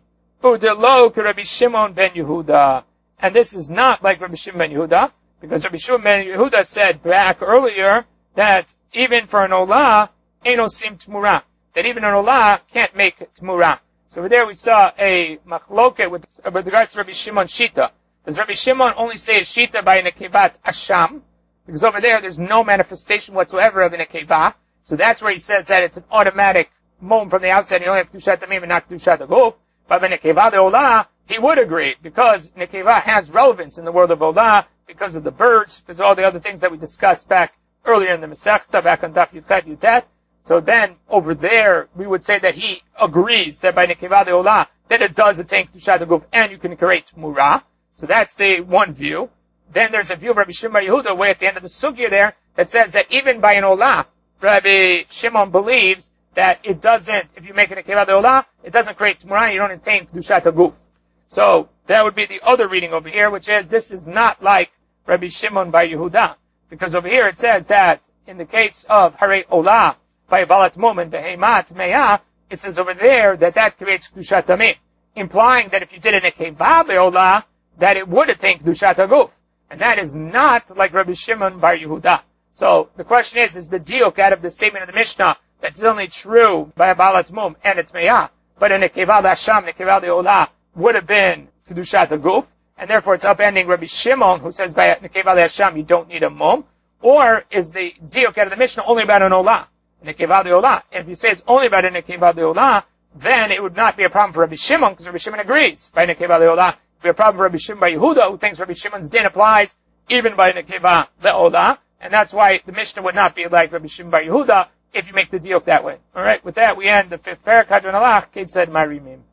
Udelo ke Rabbi Shimon ben Yehuda. And this is not like Rabbi Shimon ben Yehuda, because Rabbi Shimon ben Yehuda said back earlier that even for an olah, ain't osim tmura. That even an olah can't make tmura. So over there we saw a machloket with, with regards to Rabbi Shimon Shita. Does Rabbi Shimon only say Shita by nekevat asham? Because over there there's no manifestation whatsoever of a nekeva. So that's where he says that it's an automatic mum from the outset, you only have Kedushat Damim and not Kedushat Haguf. But by Nekeva de Olah, he would agree, because Nekeva has relevance in the world of Olah, because of the birds, because of all the other things that we discussed back earlier in the Masechta, back on Daf Yutet Yutet. So then, over there, we would say that he agrees that by Nekeva de Olah, that it does attain Kedushat Haguf, and you can create Murah. So that's the one view. Then there's a view of Rabbi Shimon Yehuda, way at the end of the Sugya there, that says that even by an Olah, Rabbi Shimon believes that it doesn't, if you make an nekeva de olah, it doesn't create tmurah, you don't attain kedushat haguf. So that would be the other reading over here, which is this is not like Rabbi Shimon by Yehuda, because over here it says that in the case of harei olah by balat mum and behemat meah, it says over there that that creates kedushat damim, implying that if you did a nekeva de olah, that it would attain kedushat haguf, and that is not like Rabbi Shimon by Yehuda. So the question is, is the diuk out of the statement of the Mishnah that's only true by a balat mum and it's me'ah, but in a keval hasham, the keval de olah would have been kedushat haguf, and therefore it's upending Rabbi Shimon who says by a keval hasham you don't need a mum, or is the diuk out of the Mishnah only about an olah, in a keval de olah? And if you say it's only about an keval de olah, then it would not be a problem for Rabbi Shimon, because Rabbi Shimon agrees by a keval de olah. It would be a problem for Rabbi Shimon by Yehuda, who thinks Rabbi Shimon's din applies even by a keval de olah. And that's why the Mishnah would not be like Rabbi Shimon bar Yehuda if you make the diuk that way. Alright, with that we end the fifth parak. Hadron alach, Kate said, Marimim.